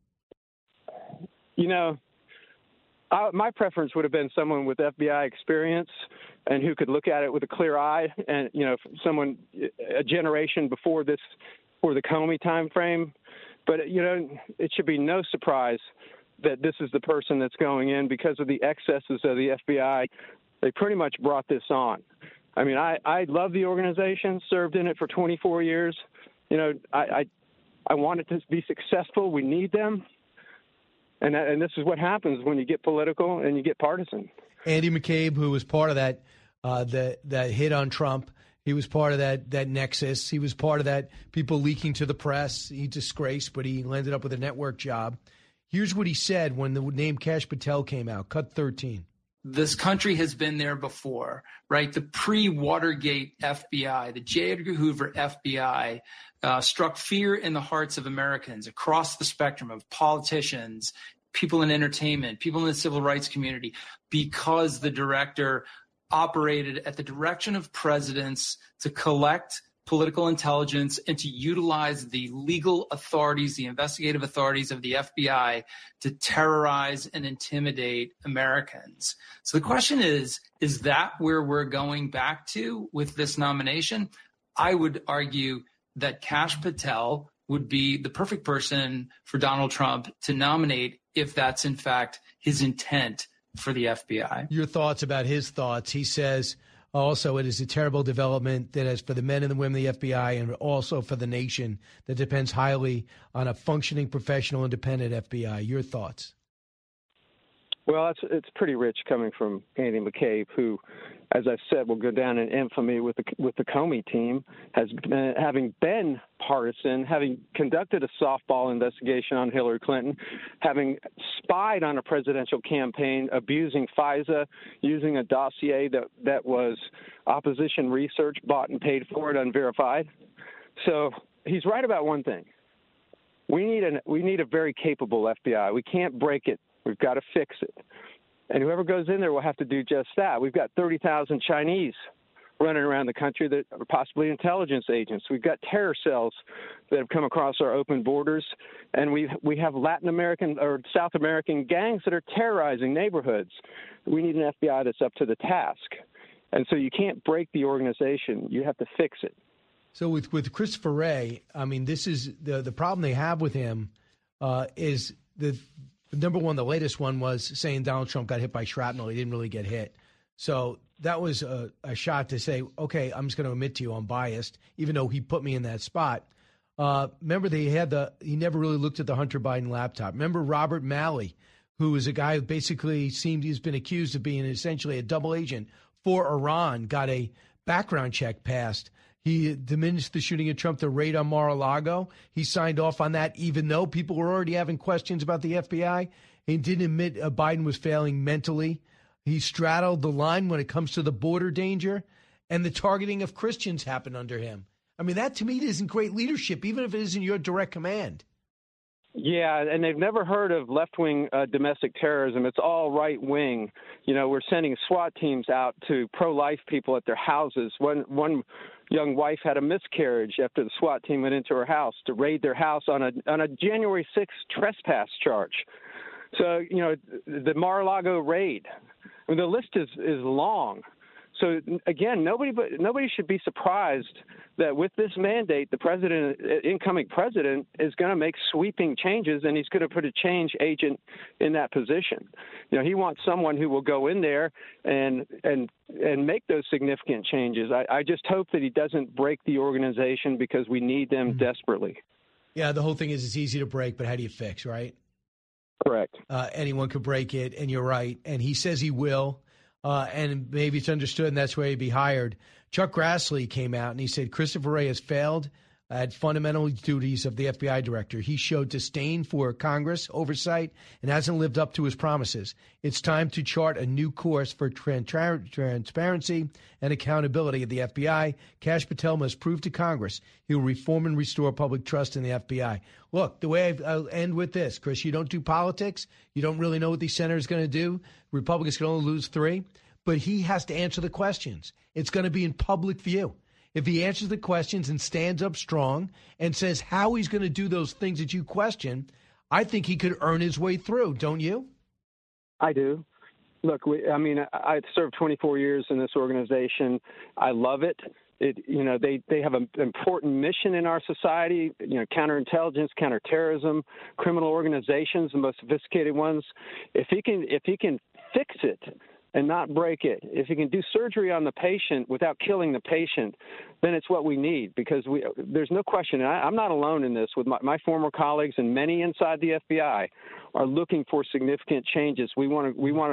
My preference would have been someone with FBI experience and who could look at it with a clear eye, and someone a generation before the Comey time frame. But it should be no surprise that this is the person that's going in because of the excesses of the FBI. They pretty much brought this on. I mean, I love the organization, served in it for 24 years. I want it to be successful. We need them. And this is what happens when you get political and you get partisan. Andy McCabe, who was part of that that hit on Trump, he was part of that nexus. He was part of that people leaking to the press. He disgraced, but he ended up with a network job. Here's what he said when the name Kash Patel came out. Cut 13. This country has been there before, right? The pre-Watergate FBI, the J. Edgar Hoover FBI, struck fear in the hearts of Americans across the spectrum of politicians, people in entertainment, people in the civil rights community, because the director operated at the direction of presidents to collect political intelligence and to utilize the legal authorities, the investigative authorities of the FBI to terrorize and intimidate Americans. So the question is that where we're going back to with this nomination? I would argue that Kash Patel would be the perfect person for Donald Trump to nominate if that's in fact his intent for the FBI. Your thoughts about his thoughts. He says, also, it is a terrible development that is for the men and the women of the FBI and also for the nation that depends highly on a functioning, professional, independent FBI. Your thoughts? Well, it's pretty rich coming from Andy McCabe, who, as I've said, will go down in infamy with the Comey team, having been partisan, having conducted a softball investigation on Hillary Clinton, having spied on a presidential campaign, abusing FISA, using a dossier that was opposition research, bought and paid for it, unverified. So he's right about one thing. We need a very capable FBI. We can't break it. We've got to fix it. And whoever goes in there will have to do just that. We've got 30,000 Chinese running around the country that are possibly intelligence agents. We've got terror cells that have come across our open borders. And we have Latin American or South American gangs that are terrorizing neighborhoods. We need an FBI that's up to the task. And so you can't break the organization. You have to fix it. So with Christopher Wray, I mean, this is the problem they have with him is number one, the latest one was saying Donald Trump got hit by shrapnel. He didn't really get hit. So that was a shot to say, okay, I'm just going to admit to you I'm biased, even though he put me in that spot. Remember, he never really looked at the Hunter Biden laptop. Remember Robert Malley, who is a guy who basically he's been accused of being essentially a double agent for Iran, got a background check passed. He diminished the shooting at Trump, the raid on Mar-a-Lago. He signed off on that, even though people were already having questions about the FBI. He didn't admit Biden was failing mentally. He straddled the line when it comes to the border danger, and the targeting of Christians happened under him. I mean, that to me isn't great leadership, even if it isn't your direct command. Yeah, and they've never heard of left-wing domestic terrorism. It's all right-wing. You know, we're sending SWAT teams out to pro-life people at their houses. One young wife had a miscarriage after the SWAT team went into her house to raid their house on a January 6th trespass charge. So, you know, the Mar-a-Lago raid, I mean, the list is long. So, again, nobody should be surprised that with this mandate, the incoming president is going to make sweeping changes, and he's going to put a change agent in that position. You know, he wants someone who will go in there and make those significant changes. I just hope that he doesn't break the organization, because we need them desperately. Yeah, the whole thing is it's easy to break, but how do you fix, right? Correct. Anyone could break it, and you're right. And he says he will. And maybe it's understood, and that's where he'd be hired. Chuck Grassley came out, and he said Christopher Wray has failed at fundamental duties of the FBI director. He showed disdain for Congress oversight and hasn't lived up to his promises. It's time to chart a new course for transparency and accountability of the FBI. Kash Patel must prove to Congress he will reform and restore public trust in the FBI. Look, the way I'll end with this, Chris, you don't do politics. You don't really know what the senators are going to do. Republicans can only lose 3. But he has to answer the questions. It's going to be in public view. If he answers the questions and stands up strong and says how he's going to do those things that you question, I think he could earn his way through, don't you? I do. Look, I served 24 years in this organization. I love it. They have an important mission in our society, counterintelligence, counterterrorism, criminal organizations, the most sophisticated ones. If he can fix it and not break it, if he can do surgery on the patient without killing the patient, then it's what we need, because there's no question. And I'm not alone in this. With my former colleagues and many inside the FBI are looking for significant changes. We want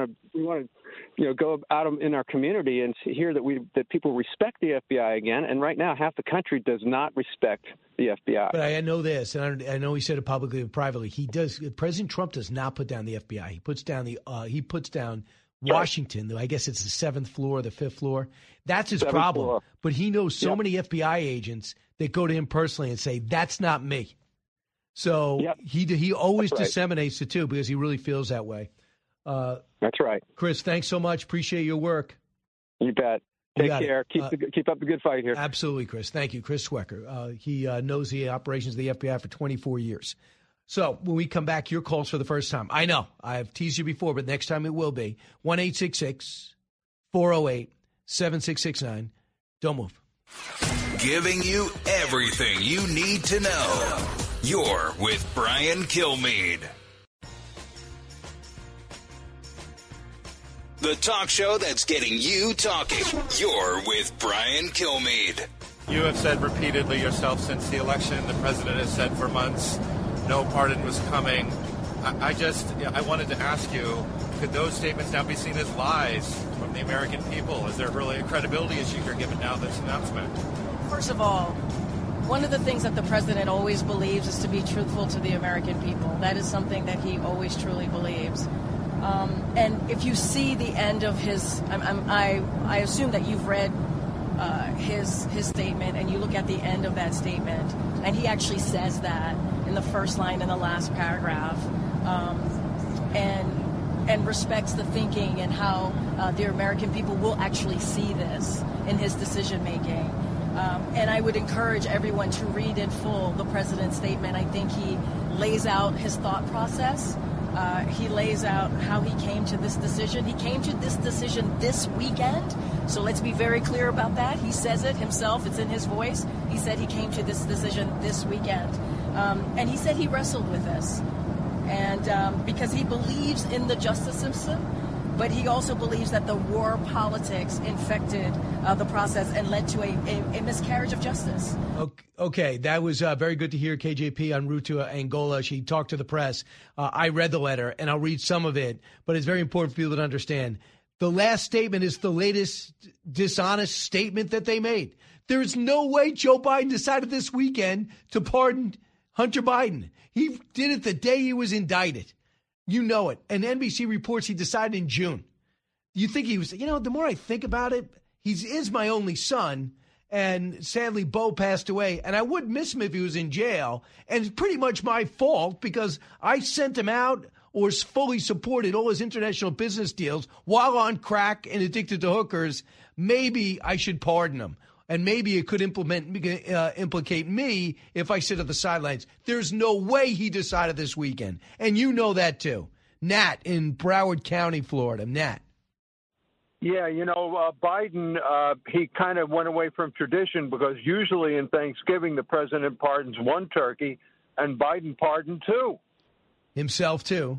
to go out in our community and hear that people respect the FBI again. And right now, half the country does not respect the FBI. But I know this, and I know he said it publicly and privately. President Trump does not put down the FBI. He puts down Washington, I guess it's the 7th floor, the 5th floor. That's his problem. Floor. But he knows so many FBI agents that go to him personally and say, that's not me. So he always disseminates it, too, because he really feels that way. That's right. Chris, thanks so much. Appreciate your work. You bet. Take care. Keep up the good fight here. Absolutely, Chris. Thank you. Chris Swecker. He knows the operations of the FBI for 24 years. So when we come back, your calls for the first time. I know I've teased you before, but next time it will be 1-866-408-7669. Don't move. Giving you everything you need to know. You're with Brian Kilmeade. The talk show that's getting you talking. You're with Brian Kilmeade. You have said repeatedly yourself since the election, the president has said for months, no pardon was coming. I wanted to ask you, could those statements now be seen as lies from the American people? Is there really a credibility issue here given now this announcement? First of all, one of the things that the president always believes is to be truthful to the American people. That is something that he always truly believes. And if you see the end of his, I assume that you've read his statement, and you look at the end of that statement, and he actually says that in the first line in the last paragraph, and respects the thinking and how the American people will actually see this in his decision making. And I would encourage everyone to read in full the president's statement. I think he lays out his thought process. He lays out how he came to this decision. He came to this decision this weekend, so let's be very clear about that. He says it himself. It's in his voice. He said he came to this decision this weekend. And he said he wrestled with this. And because he believes in the justice system, but he also believes that the war politics infected the process and led to a miscarriage of justice. Okay, that was very good to hear KJP en route to Angola. She talked to the press. I read the letter, and I'll read some of it, but it's very important for people to understand. The last statement is the latest dishonest statement that they made. There is no way Joe Biden decided this weekend to pardon Hunter Biden. He did it the day he was indicted. You know it. And NBC reports he decided in June. You think he was, the more I think about it, he is my only son. And sadly, Bo passed away. And I would miss him if he was in jail. And it's pretty much my fault because I sent him out or fully supported all his international business deals while on crack and addicted to hookers. Maybe I should pardon him. And maybe it could implicate me if I sit at the sidelines. There's no way he decided this weekend. And you know that, too. Nat in Broward County, Florida. Nat. Yeah, Biden, he kind of went away from tradition because usually in Thanksgiving the president pardons one turkey and Biden pardoned two. Himself, too.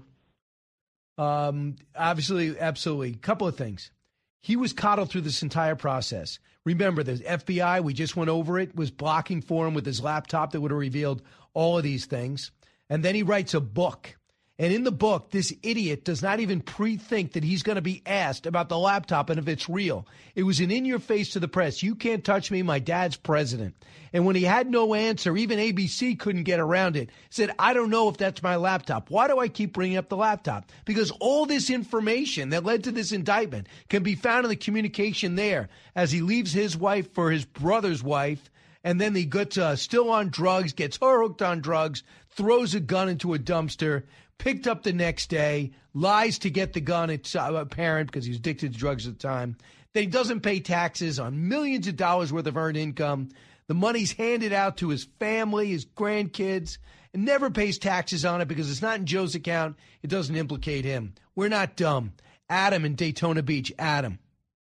Obviously, absolutely. A couple of things. He was coddled through this entire process. Remember, the FBI, we just went over it, was blocking for him with his laptop that would have revealed all of these things. And then he writes a book. And in the book, this idiot does not even pre-think that he's going to be asked about the laptop and if it's real. It was an in-your-face to the press. You can't touch me. My dad's president. And when he had no answer, even ABC couldn't get around it. Said, I don't know if that's my laptop. Why do I keep bringing up the laptop? Because all this information that led to this indictment can be found in the communication there as he leaves his wife for his brother's wife. And then he gets still on drugs, gets her hooked on drugs, throws a gun into a dumpster, picked up the next day, lies to get the gun. It's apparent because he was addicted to drugs at the time. Then he doesn't pay taxes on millions of dollars worth of earned income. The money's handed out to his family, his grandkids, and never pays taxes on it because it's not in Joe's account. It doesn't implicate him. We're not dumb. Adam in Daytona Beach. Adam.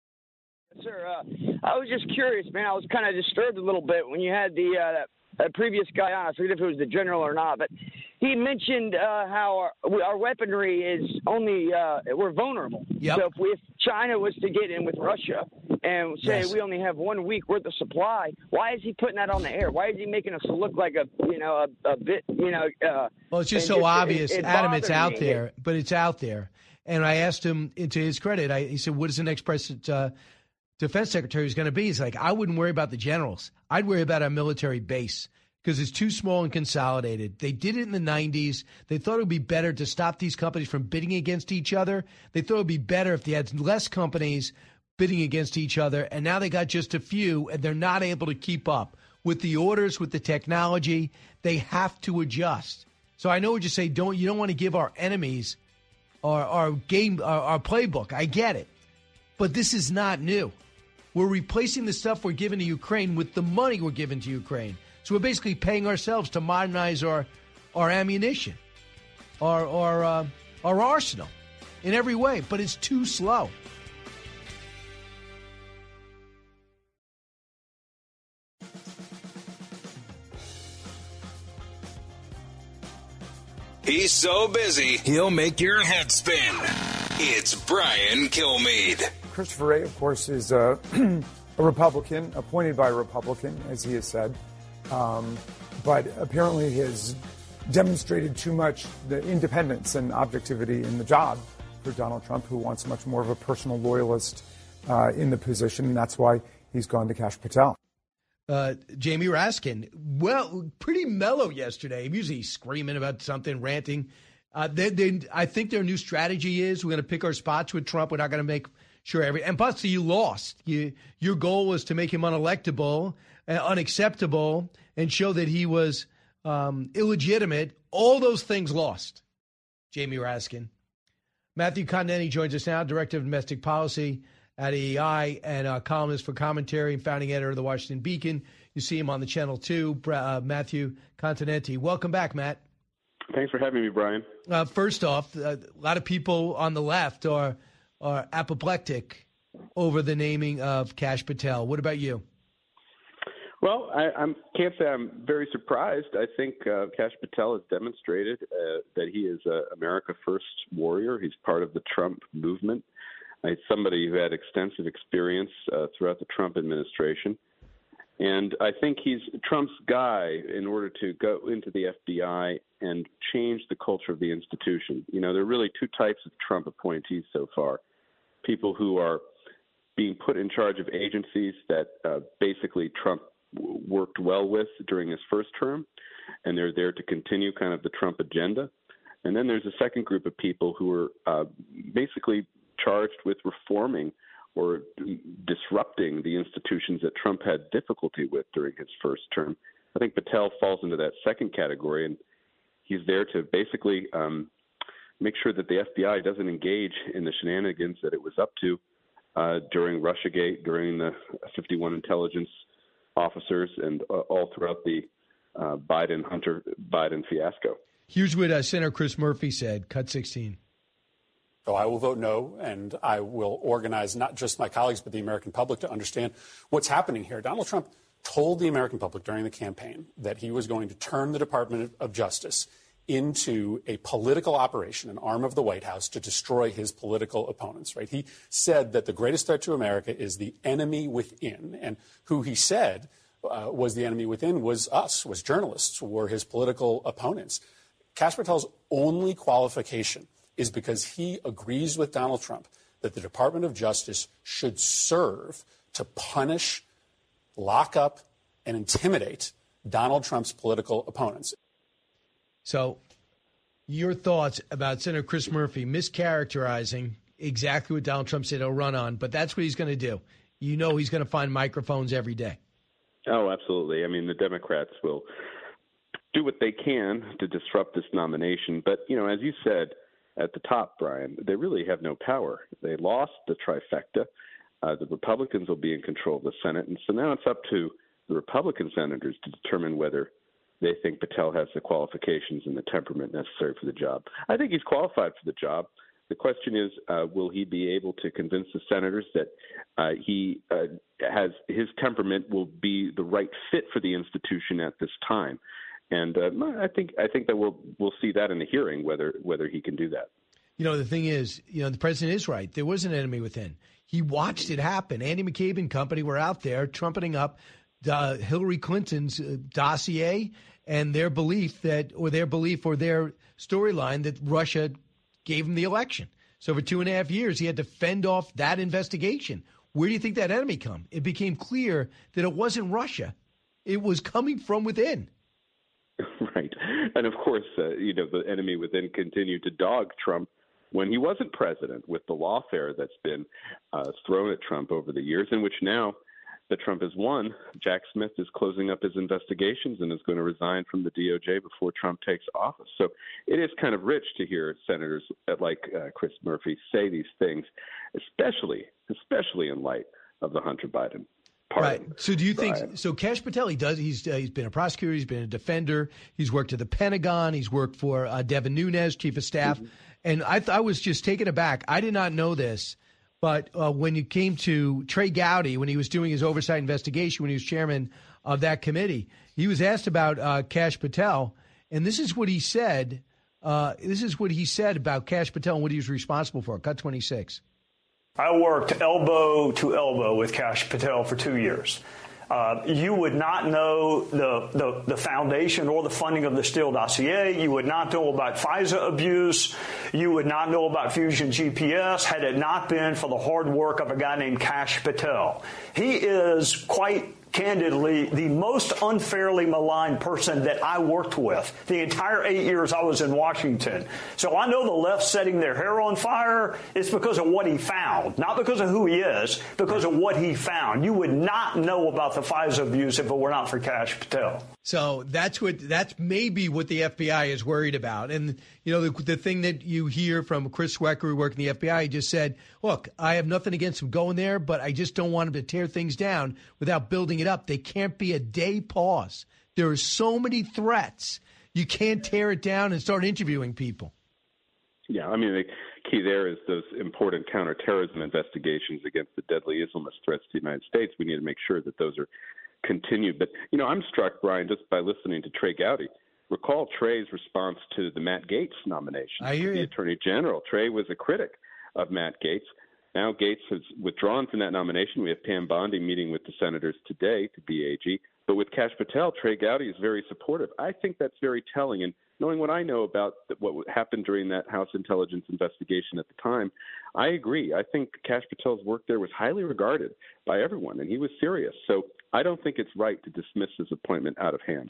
Sir, I was just curious, man. I was kind of disturbed a little bit when you had that previous guy on. I forget if it was the general or not, but he mentioned how our weaponry is only we're vulnerable. Yep. So if China was to get in with Russia and say we only have 1 week worth of supply, why is he putting that on the air? Why is he making us look like a bit well, it's just so obvious, Adam. It's out there, but it's out there. And I asked him, to his credit, he said, "What is the next president?" Defense Secretary is going to be. He's like, I wouldn't worry about the generals. I'd worry about our military base because it's too small and consolidated. They did it in the 90s. They thought it would be better to stop these companies from bidding against each other. They thought it would be better if they had less companies bidding against each other. And now they got just a few, and they're not able to keep up with the orders, with the technology. They have to adjust. So I know what you say. You don't want to give our enemies our playbook. I get it. But this is not new. We're replacing the stuff we're giving to Ukraine with the money we're giving to Ukraine. So we're basically paying ourselves to modernize our ammunition, our arsenal in every way. But it's too slow. He's so busy, he'll make your head spin. It's Brian Kilmeade. Christopher Wray, of course, is a Republican, appointed by a Republican, as he has said, but apparently has demonstrated too much the independence and objectivity in the job for Donald Trump, who wants much more of a personal loyalist in the position, and that's why he's gone to Kash Patel. Jamie Raskin, well, pretty mellow yesterday. Usually screaming about something, ranting. I think their new strategy is we're going to pick our spots with Trump. We're not going to make sure and Buster, you lost. Your goal was to make him unelectable, unacceptable, and show that he was illegitimate. All those things lost. Jamie Raskin. Matthew Continetti joins us now, Director of Domestic Policy at AEI and columnist for Commentary and founding editor of the Washington Beacon. You see him on the channel too, Matthew Continetti. Welcome back, Matt. Thanks for having me, Brian. First off, a lot of people on the left are apoplectic over the naming of Kash Patel. What about you? Well, I can't say I'm very surprised. I think Kash Patel has demonstrated that he is an America First warrior. He's part of the Trump movement. somebody who had extensive experience throughout the Trump administration. And I think he's Trump's guy in order to go into the FBI and change the culture of the institution. You know, there are really two types of Trump appointees so far. People who are being put in charge of agencies that basically Trump worked well with during his first term, and they're there to continue kind of the Trump agenda. And then there's a second group of people who are basically charged with reforming or disrupting the institutions that Trump had difficulty with during his first term. I think Patel falls into that second category, and he's there to basically make sure that the FBI doesn't engage in the shenanigans that it was up to during Russiagate, during the 51 intelligence officers, and all throughout the Hunter Biden fiasco. Here's what Senator Chris Murphy said, cut 16. So I will vote no, and I will organize not just my colleagues, but the American public to understand what's happening here. Donald Trump told the American public during the campaign that he was going to turn the Department of Justice into a political operation, an arm of the White House to destroy his political opponents, right? He said that the greatest threat to America is the enemy within, and who he said was the enemy within was us, was journalists, were his political opponents. Kash Patel's only qualification is because he agrees with Donald Trump that the Department of Justice should serve to punish, lock up, and intimidate Donald Trump's political opponents. So your thoughts about Senator Chris Murphy mischaracterizing exactly what Donald Trump said he'll run on, but that's what he's going to do. You know he's going to find microphones every day. Oh, absolutely. I mean, the Democrats will do what they can to disrupt this nomination. But, you know, as you said at the top, Brian, they really have no power. They lost the trifecta. The Republicans will be in control of the Senate. And so now it's up to the Republican senators to determine whether they think Patel has the qualifications and the temperament necessary for the job. I think he's qualified for the job. The question is, will he be able to convince the senators that he has his temperament will be the right fit for the institution at this time? And I think that we'll see that in the hearing whether he can do that. You know, the thing is, you know, the president is right. There was an enemy within. He watched it happen. Andy McCabe and company were out there trumpeting up Hillary Clinton's dossier and their belief or their storyline that Russia gave him the election. So for 2.5 years, he had to fend off that investigation. Where do you think that enemy come? It became clear that it wasn't Russia. It was coming from within. Right. And of course, the enemy within continued to dog Trump when he wasn't president with the lawfare that's been thrown at Trump over the years, in which now that Trump has won, Jack Smith is closing up his investigations and is going to resign from the DOJ before Trump takes office. So it is kind of rich to hear senators like Chris Murphy say these things, especially in light of the Hunter Biden pardon. Right. So do you think so? Kash Patel, he's been a prosecutor, he's been a defender, he's worked at the Pentagon, he's worked for Devin Nunes, chief of staff, and I was just taken aback. I did not know this. But when you came to Trey Gowdy, when he was doing his oversight investigation, when he was chairman of that committee, he was asked about Kash Patel, and this is what he said. This is what he said about Kash Patel and what he was responsible for. Cut 26. I worked elbow to elbow with Kash Patel for 2 years. You would not know the foundation or the funding of the Steele dossier. You would not know about FISA abuse. You would not know about Fusion GPS had it not been for the hard work of a guy named Kash Patel. He is quite candidly the most unfairly maligned person that I worked with the entire 8 years I was in Washington. So I know the left setting their hair on fire is because of what he found, not because of who he is, because of what he found. You would not know about the FISA abuse if it were not for Kash Patel. So that's maybe what the FBI is worried about. And, you know, the thing that you hear from Chris Swecker, who worked in the FBI, he just said, look, I have nothing against him going there, but I just don't want him to tear things down without building it up. There can't be a day pause. There are so many threats. You can't tear it down and start interviewing people. Yeah, I mean, the key there is those important counterterrorism investigations against the deadly Islamist threats to the United States. We need to make sure that those are continued. But, you know, I'm struck, Brian, just by listening to Trey Gowdy. Recall Trey's response to the Matt Gaetz nomination. I hear you. The Attorney General. Trey was a critic of Matt Gaetz. Now Gaetz has withdrawn from that nomination. We have Pam Bondi meeting with the senators today to be AG. But with Kash Patel, Trey Gowdy is very supportive. I think that's very telling. And knowing what I know about what happened during that House intelligence investigation at the time, I agree. I think Kash Patel's work there was highly regarded by everyone, and he was serious. So I don't think it's right to dismiss his appointment out of hand.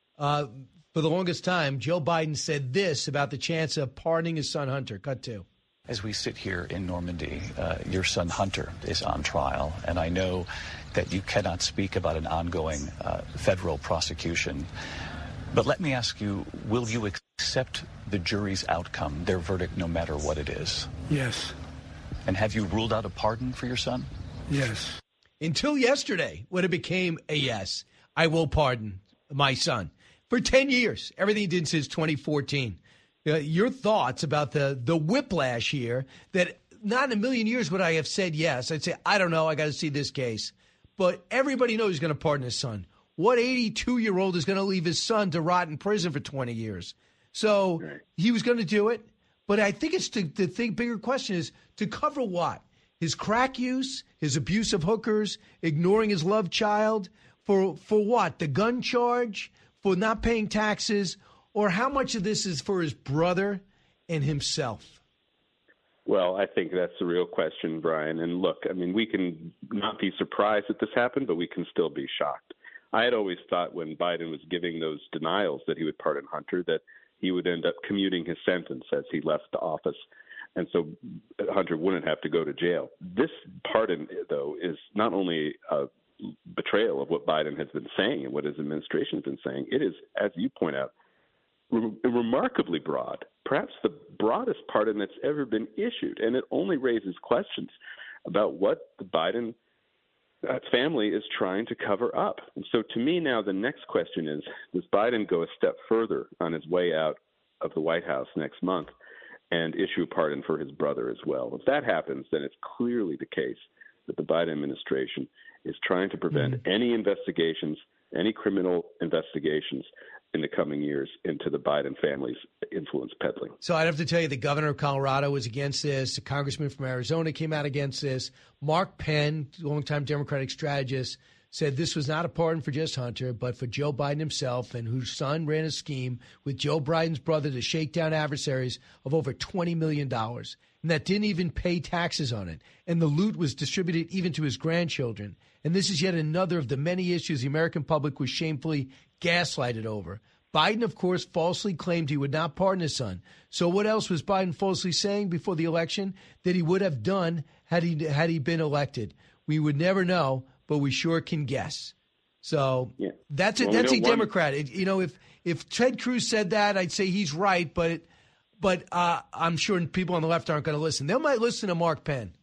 For the longest time, Joe Biden said this about the chance of pardoning his son Hunter. Cut to. As we sit here in Normandy, your son Hunter is on trial, and I know that you cannot speak about an ongoing federal prosecution. But let me ask you, will you accept the jury's outcome, their verdict, no matter what it is? Yes. And have you ruled out a pardon for your son? Yes. Until yesterday, when it became a yes, I will pardon my son. For 10 years, everything he did since 2014. Your thoughts about the whiplash here, that not in a million years would I have said yes. I'd say, I don't know, I got to see this case. But everybody knows he's going to pardon his son. What 82-year-old is going to leave his son to rot in prison for 20 years? So he was going to do it. But I think it's the bigger question is to cover what? His crack use, his abuse of hookers, ignoring his love child, for what? The gun charge, for not paying taxes, or how much of this is for his brother and himself? Well, I think that's the real question, Brian. And look, I mean, we can not be surprised that this happened, but we can still be shocked. I had always thought when Biden was giving those denials that he would pardon Hunter, that he would end up commuting his sentence as he left the office. And so Hunter wouldn't have to go to jail. This pardon, though, is not only a betrayal of what Biden has been saying and what his administration has been saying. It is, as you point out, remarkably broad, perhaps the broadest pardon that's ever been issued. And it only raises questions about what the Biden family is trying to cover up. And so to me now, the next question is, does Biden go a step further on his way out of the White House next month and issue a pardon for his brother as well? If that happens, then it's clearly the case that the Biden administration is trying to prevent any investigations, any criminal investigations in the coming years into the Biden family's influence peddling. So I'd have to tell you the governor of Colorado was against this. The congressman from Arizona came out against this. Mark Penn, longtime Democratic strategist, said this was not a pardon for just Hunter, but for Joe Biden himself, and whose son ran a scheme with Joe Biden's brother to shake down adversaries of over $20 million. And that didn't even pay taxes on it. And the loot was distributed even to his grandchildren. And this is yet another of the many issues the American public was shamefully gaslighted over. Biden, of course, falsely claimed he would not pardon his son. So what else was Biden falsely saying before the election that he would have done had he been elected? We would never know, but we sure can guess. So that's it. That's a Democrat. If Ted Cruz said that, I'd say he's right, but I'm sure people on the left aren't going to listen. They might listen to Mark Penn.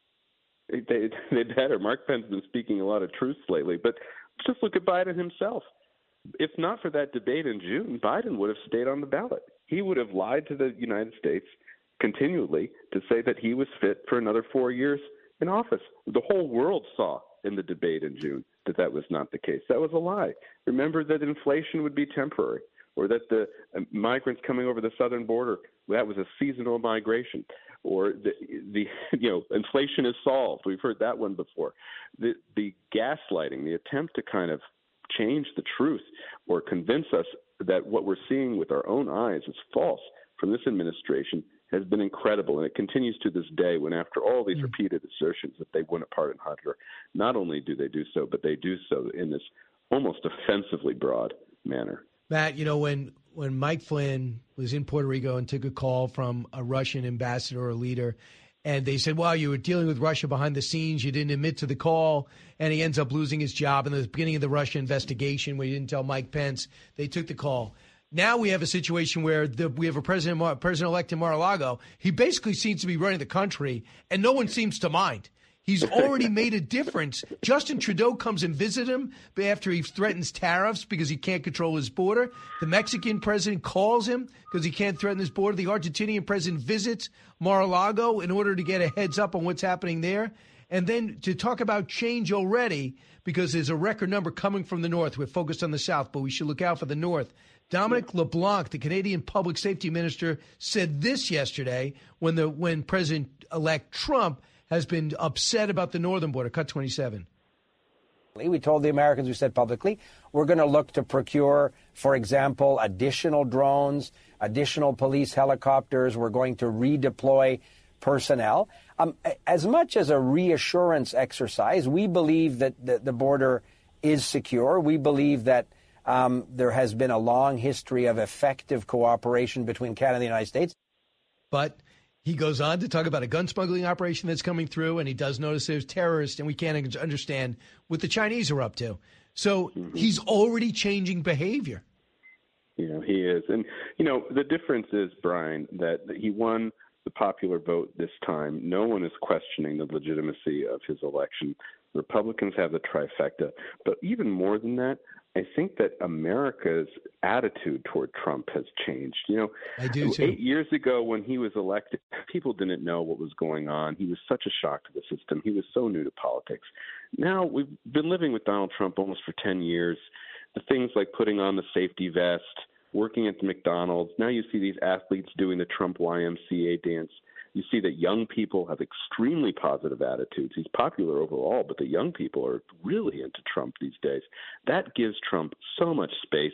They better. Mark Penn's been speaking a lot of truths lately, but just look at Biden himself. If not for that debate in June, Biden would have stayed on the ballot. He would have lied to the United States continually to say that he was fit for another 4 years in office. The whole world saw in the debate in June that was not the case. That was a lie. Remember that inflation would be temporary, or that the migrants coming over the southern border, that was a seasonal migration, or the inflation is solved. We've heard that one before. The gaslighting, the attempt to kind of change the truth or convince us that what we're seeing with our own eyes is false from this administration has been incredible. And it continues to this day when, after all these repeated assertions that they wouldn't pardon Hunter, not only do they do so, but they do so in this almost offensively broad manner. Matt, when Mike Flynn was in Puerto Rico and took a call from a Russian ambassador or leader, and they said, well, you were dealing with Russia behind the scenes, you didn't admit to the call, and he ends up losing his job in the beginning of the Russia investigation where he didn't tell Mike Pence, they took the call. Now we have a situation where we have a president-elect in Mar-a-Lago. He basically seems to be running the country, and no one seems to mind. He's already made a difference. Justin Trudeau comes and visits him after he threatens tariffs because he can't control his border. The Mexican president calls him because he can't threaten his border. The Argentinian president visits Mar-a-Lago in order to get a heads up on what's happening there. And then to talk about change already, because there's a record number coming from the north. We're focused on the south, but we should look out for the north. Dominic LeBlanc, the Canadian public safety minister, said this yesterday when President-elect Trump has been upset about the northern border. Cut 27. We told the Americans, we said publicly, we're going to look to procure, for example, additional drones, additional police helicopters. We're going to redeploy personnel. As much as a reassurance exercise, we believe that the border is secure. We believe that there has been a long history of effective cooperation between Canada and the United States. But he goes on to talk about a gun smuggling operation that's coming through, and he does notice there's terrorists, and we can't understand what the Chinese are up to. So he's already changing behavior. You know, he is. And, you know, the difference is, Brian, that he won the popular vote this time. No one is questioning the legitimacy of his election. Republicans have the trifecta. But even more than that, I think that America's attitude toward Trump has changed. You know, I do too. 8 years ago when he was elected, people didn't know what was going on. He was such a shock to the system. He was so new to politics. Now we've been living with Donald Trump almost for 10 years. The things like putting on the safety vest, working at the McDonald's. Now you see these athletes doing the Trump YMCA dance. You see that young people have extremely positive attitudes. He's popular overall, but the young people are really into Trump these days. That gives Trump so much space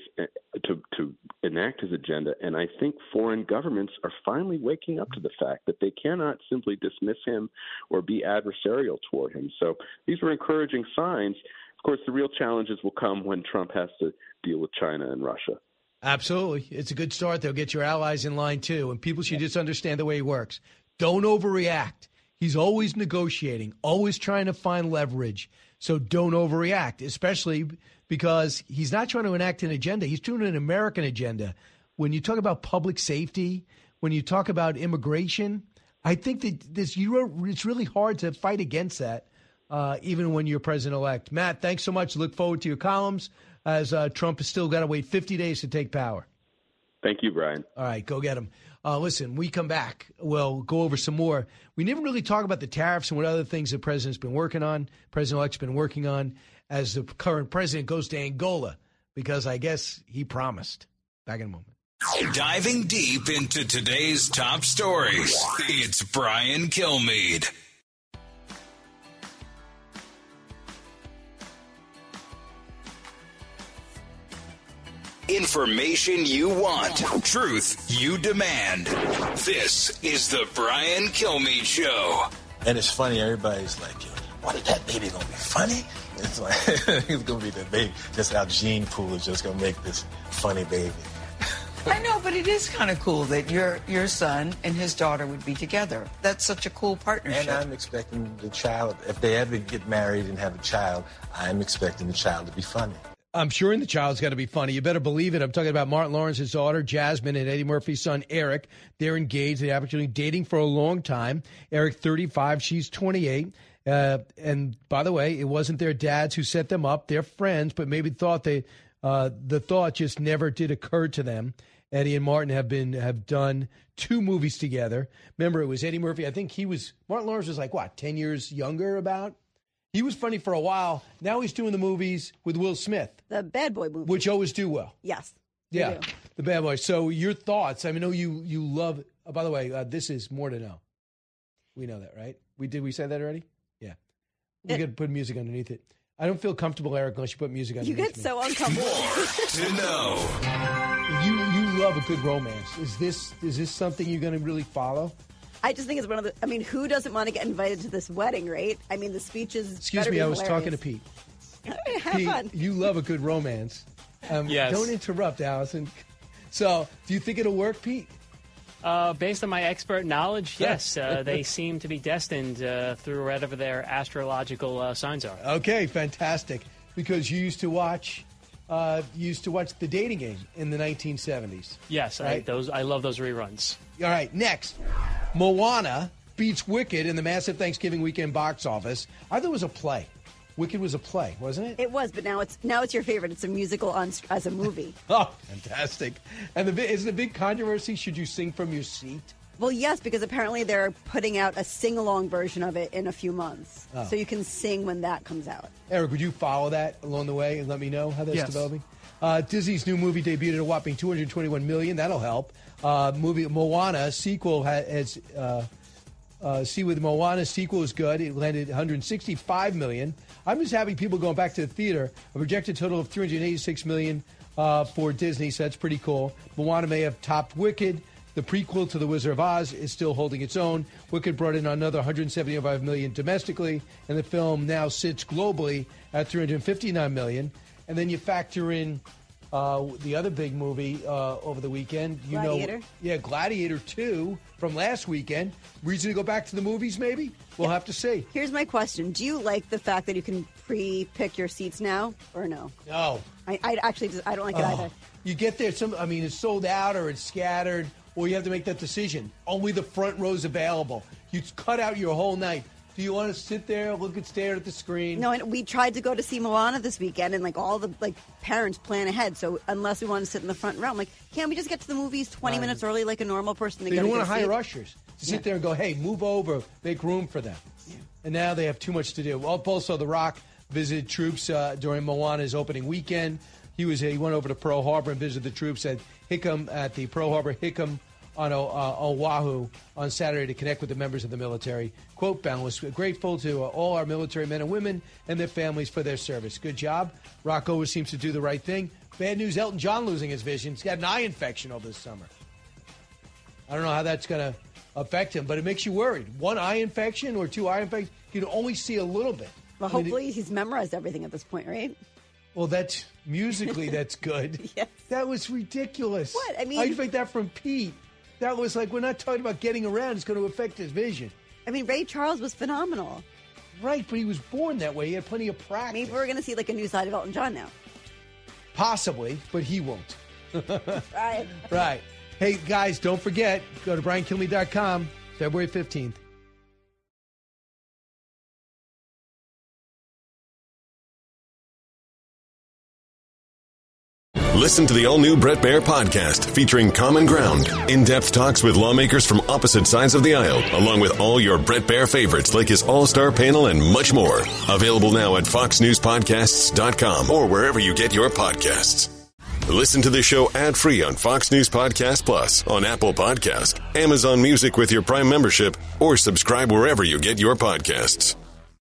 to enact his agenda, and I think foreign governments are finally waking up to the fact that they cannot simply dismiss him or be adversarial toward him. So these were encouraging signs. Of course, the real challenges will come when Trump has to deal with China and Russia. Absolutely. It's a good start. They'll get your allies in line, too, and people should just understand the way he works. Don't overreact. He's always negotiating, always trying to find leverage. So don't overreact, especially because he's not trying to enact an agenda. He's doing an American agenda. When you talk about public safety, when you talk about immigration, I think that it's really hard to fight against that, even when you're president-elect. Matt, thanks so much. Look forward to your columns as Trump has still got to wait 50 days to take power. Thank you, Brian. All right, go get him. Listen, we come back. We'll go over some more. We never really talk about the tariffs and what other things the president's been working on, President-elect's been working on as the current president goes to Angola, because I guess he promised. Back in a moment. Diving deep into today's top stories, it's Brian Kilmeade. Information you want, truth you demand. This is the Brian Kilmeade Show. And it's funny, everybody's like, what is that baby going to be funny? It's like, it's going to be the baby. Just our gene pool is just going to make this funny baby. I know, but it is kind of cool that your son and his daughter would be together. That's such a cool partnership. And I'm expecting the child, if they ever get married and have a child, I'm expecting the child to be funny. I'm sure the child's got to be funny. You better believe it. I'm talking about Martin Lawrence's daughter, Jasmine, and Eddie Murphy's son, Eric. They're engaged. They've actually been dating for a long time. Eric, 35. She's 28. And by the way, it wasn't their dads who set them up. They're friends, but maybe thought the thought just never did occur to them. Eddie and Martin have done 2 movies together. Remember, it was Eddie Murphy. I think Martin Lawrence was like, 10 years younger about? He was funny for a while. Now he's doing the movies with Will Smith. The Bad Boy movie. Which always do well. Yes. Yeah, the Bad Boy. So your thoughts, I know you love, by the way, this is More to Know. We know that, right? Did we say that already? Yeah. We got to put music underneath it. I don't feel comfortable, Eric, unless you put music underneath it. You get so uncomfortable. More to know. You love a good romance. Is this something you're going to really follow? I just think it's one of the. Who doesn't want to get invited to this wedding, right? The speeches. Excuse me, I was talking to Pete. Have Pete, fun. You love a good romance. Yes. Don't interrupt, Allison. So, do you think it'll work, Pete? Based on my expert knowledge, yes. They seem to be destined through whatever their astrological signs are. Okay, fantastic. Because you used to watch The Dating Game in the 1970s. Yes, right? I love those reruns. All right, next. Moana beats Wicked in the massive Thanksgiving weekend box office. I thought it was a play. Wicked was a play, wasn't it? It was, but now it's your favorite. It's a musical as a movie. Oh, fantastic. And is the big controversy, should you sing from your seat? Well, yes, because apparently they're putting out a sing-along version of it in a few months. Oh. So you can sing when that comes out. Eric, would you follow that along the way and let me know how that's developing? Disney's new movie debuted at a whopping $221 million. That'll help. Movie Moana sequel has see what the Moana sequel is good. It landed $165 million. I'm just happy people going back to the theater. A projected total of $386 million for Disney, so that's pretty cool. Moana may have topped Wicked. The prequel to The Wizard of Oz is still holding its own. Wicked brought in another $175 million domestically, and the film now sits globally at $359 million. And then you factor in the other big movie over the weekend. Gladiator? Gladiator 2 from last weekend. Reason to go back to the movies, maybe? We'll have to see. Here's my question. Do you like the fact that you can pre-pick your seats now or no? No. I don't like it either. You get there, it's sold out or it's scattered, or you have to make that decision. Only the front row's available. You cut out your whole night. Do you want to sit there, stare at the screen? No, and we tried to go to see Moana this weekend, and all the parents plan ahead. So unless we want to sit in the front row, I'm like, can't we just get to the movies 20 minutes early like a normal person? They don't want to hire ushers to sit there and go, hey, move over, make room for them. Yeah. And now they have too much to do. Also, The Rock visited troops during Moana's opening weekend. He went over to Pearl Harbor and visited the troops at the Pearl Harbor Hickam on Oahu on Saturday to connect with the members of the military. Quote, "Ben was grateful to all our military men and women and their families for their service. Good job. Rock always seems to do the right thing. Bad news, Elton John losing his vision. He's got an eye infection over this summer. I don't know how that's going to affect him, but it makes you worried. One eye infection or two eye infections, you can only see a little bit. Well, hopefully he's memorized everything at this point, right? Well, that's musically, that's good. Yes. That was ridiculous. What? I mean, how do you think that from Pete? That was we're not talking about getting around. It's going to affect his vision. I mean, Ray Charles was phenomenal. Right, but he was born that way. He had plenty of practice. Maybe we're going to see a new side of Elton John now. Possibly, but he won't. Right. Right. Hey, guys, don't forget, go to BrianKilmeade.com, February 15th. Listen to the all-new Bret Baier podcast featuring Common Ground, in-depth talks with lawmakers from opposite sides of the aisle, along with all your Bret Baier favorites like his all-star panel and much more. Available now at FoxNewsPodcasts.com or wherever you get your podcasts. Listen to the show ad-free on Fox News Podcast Plus, on Apple Podcast, Amazon Music with your Prime membership, or subscribe wherever you get your podcasts.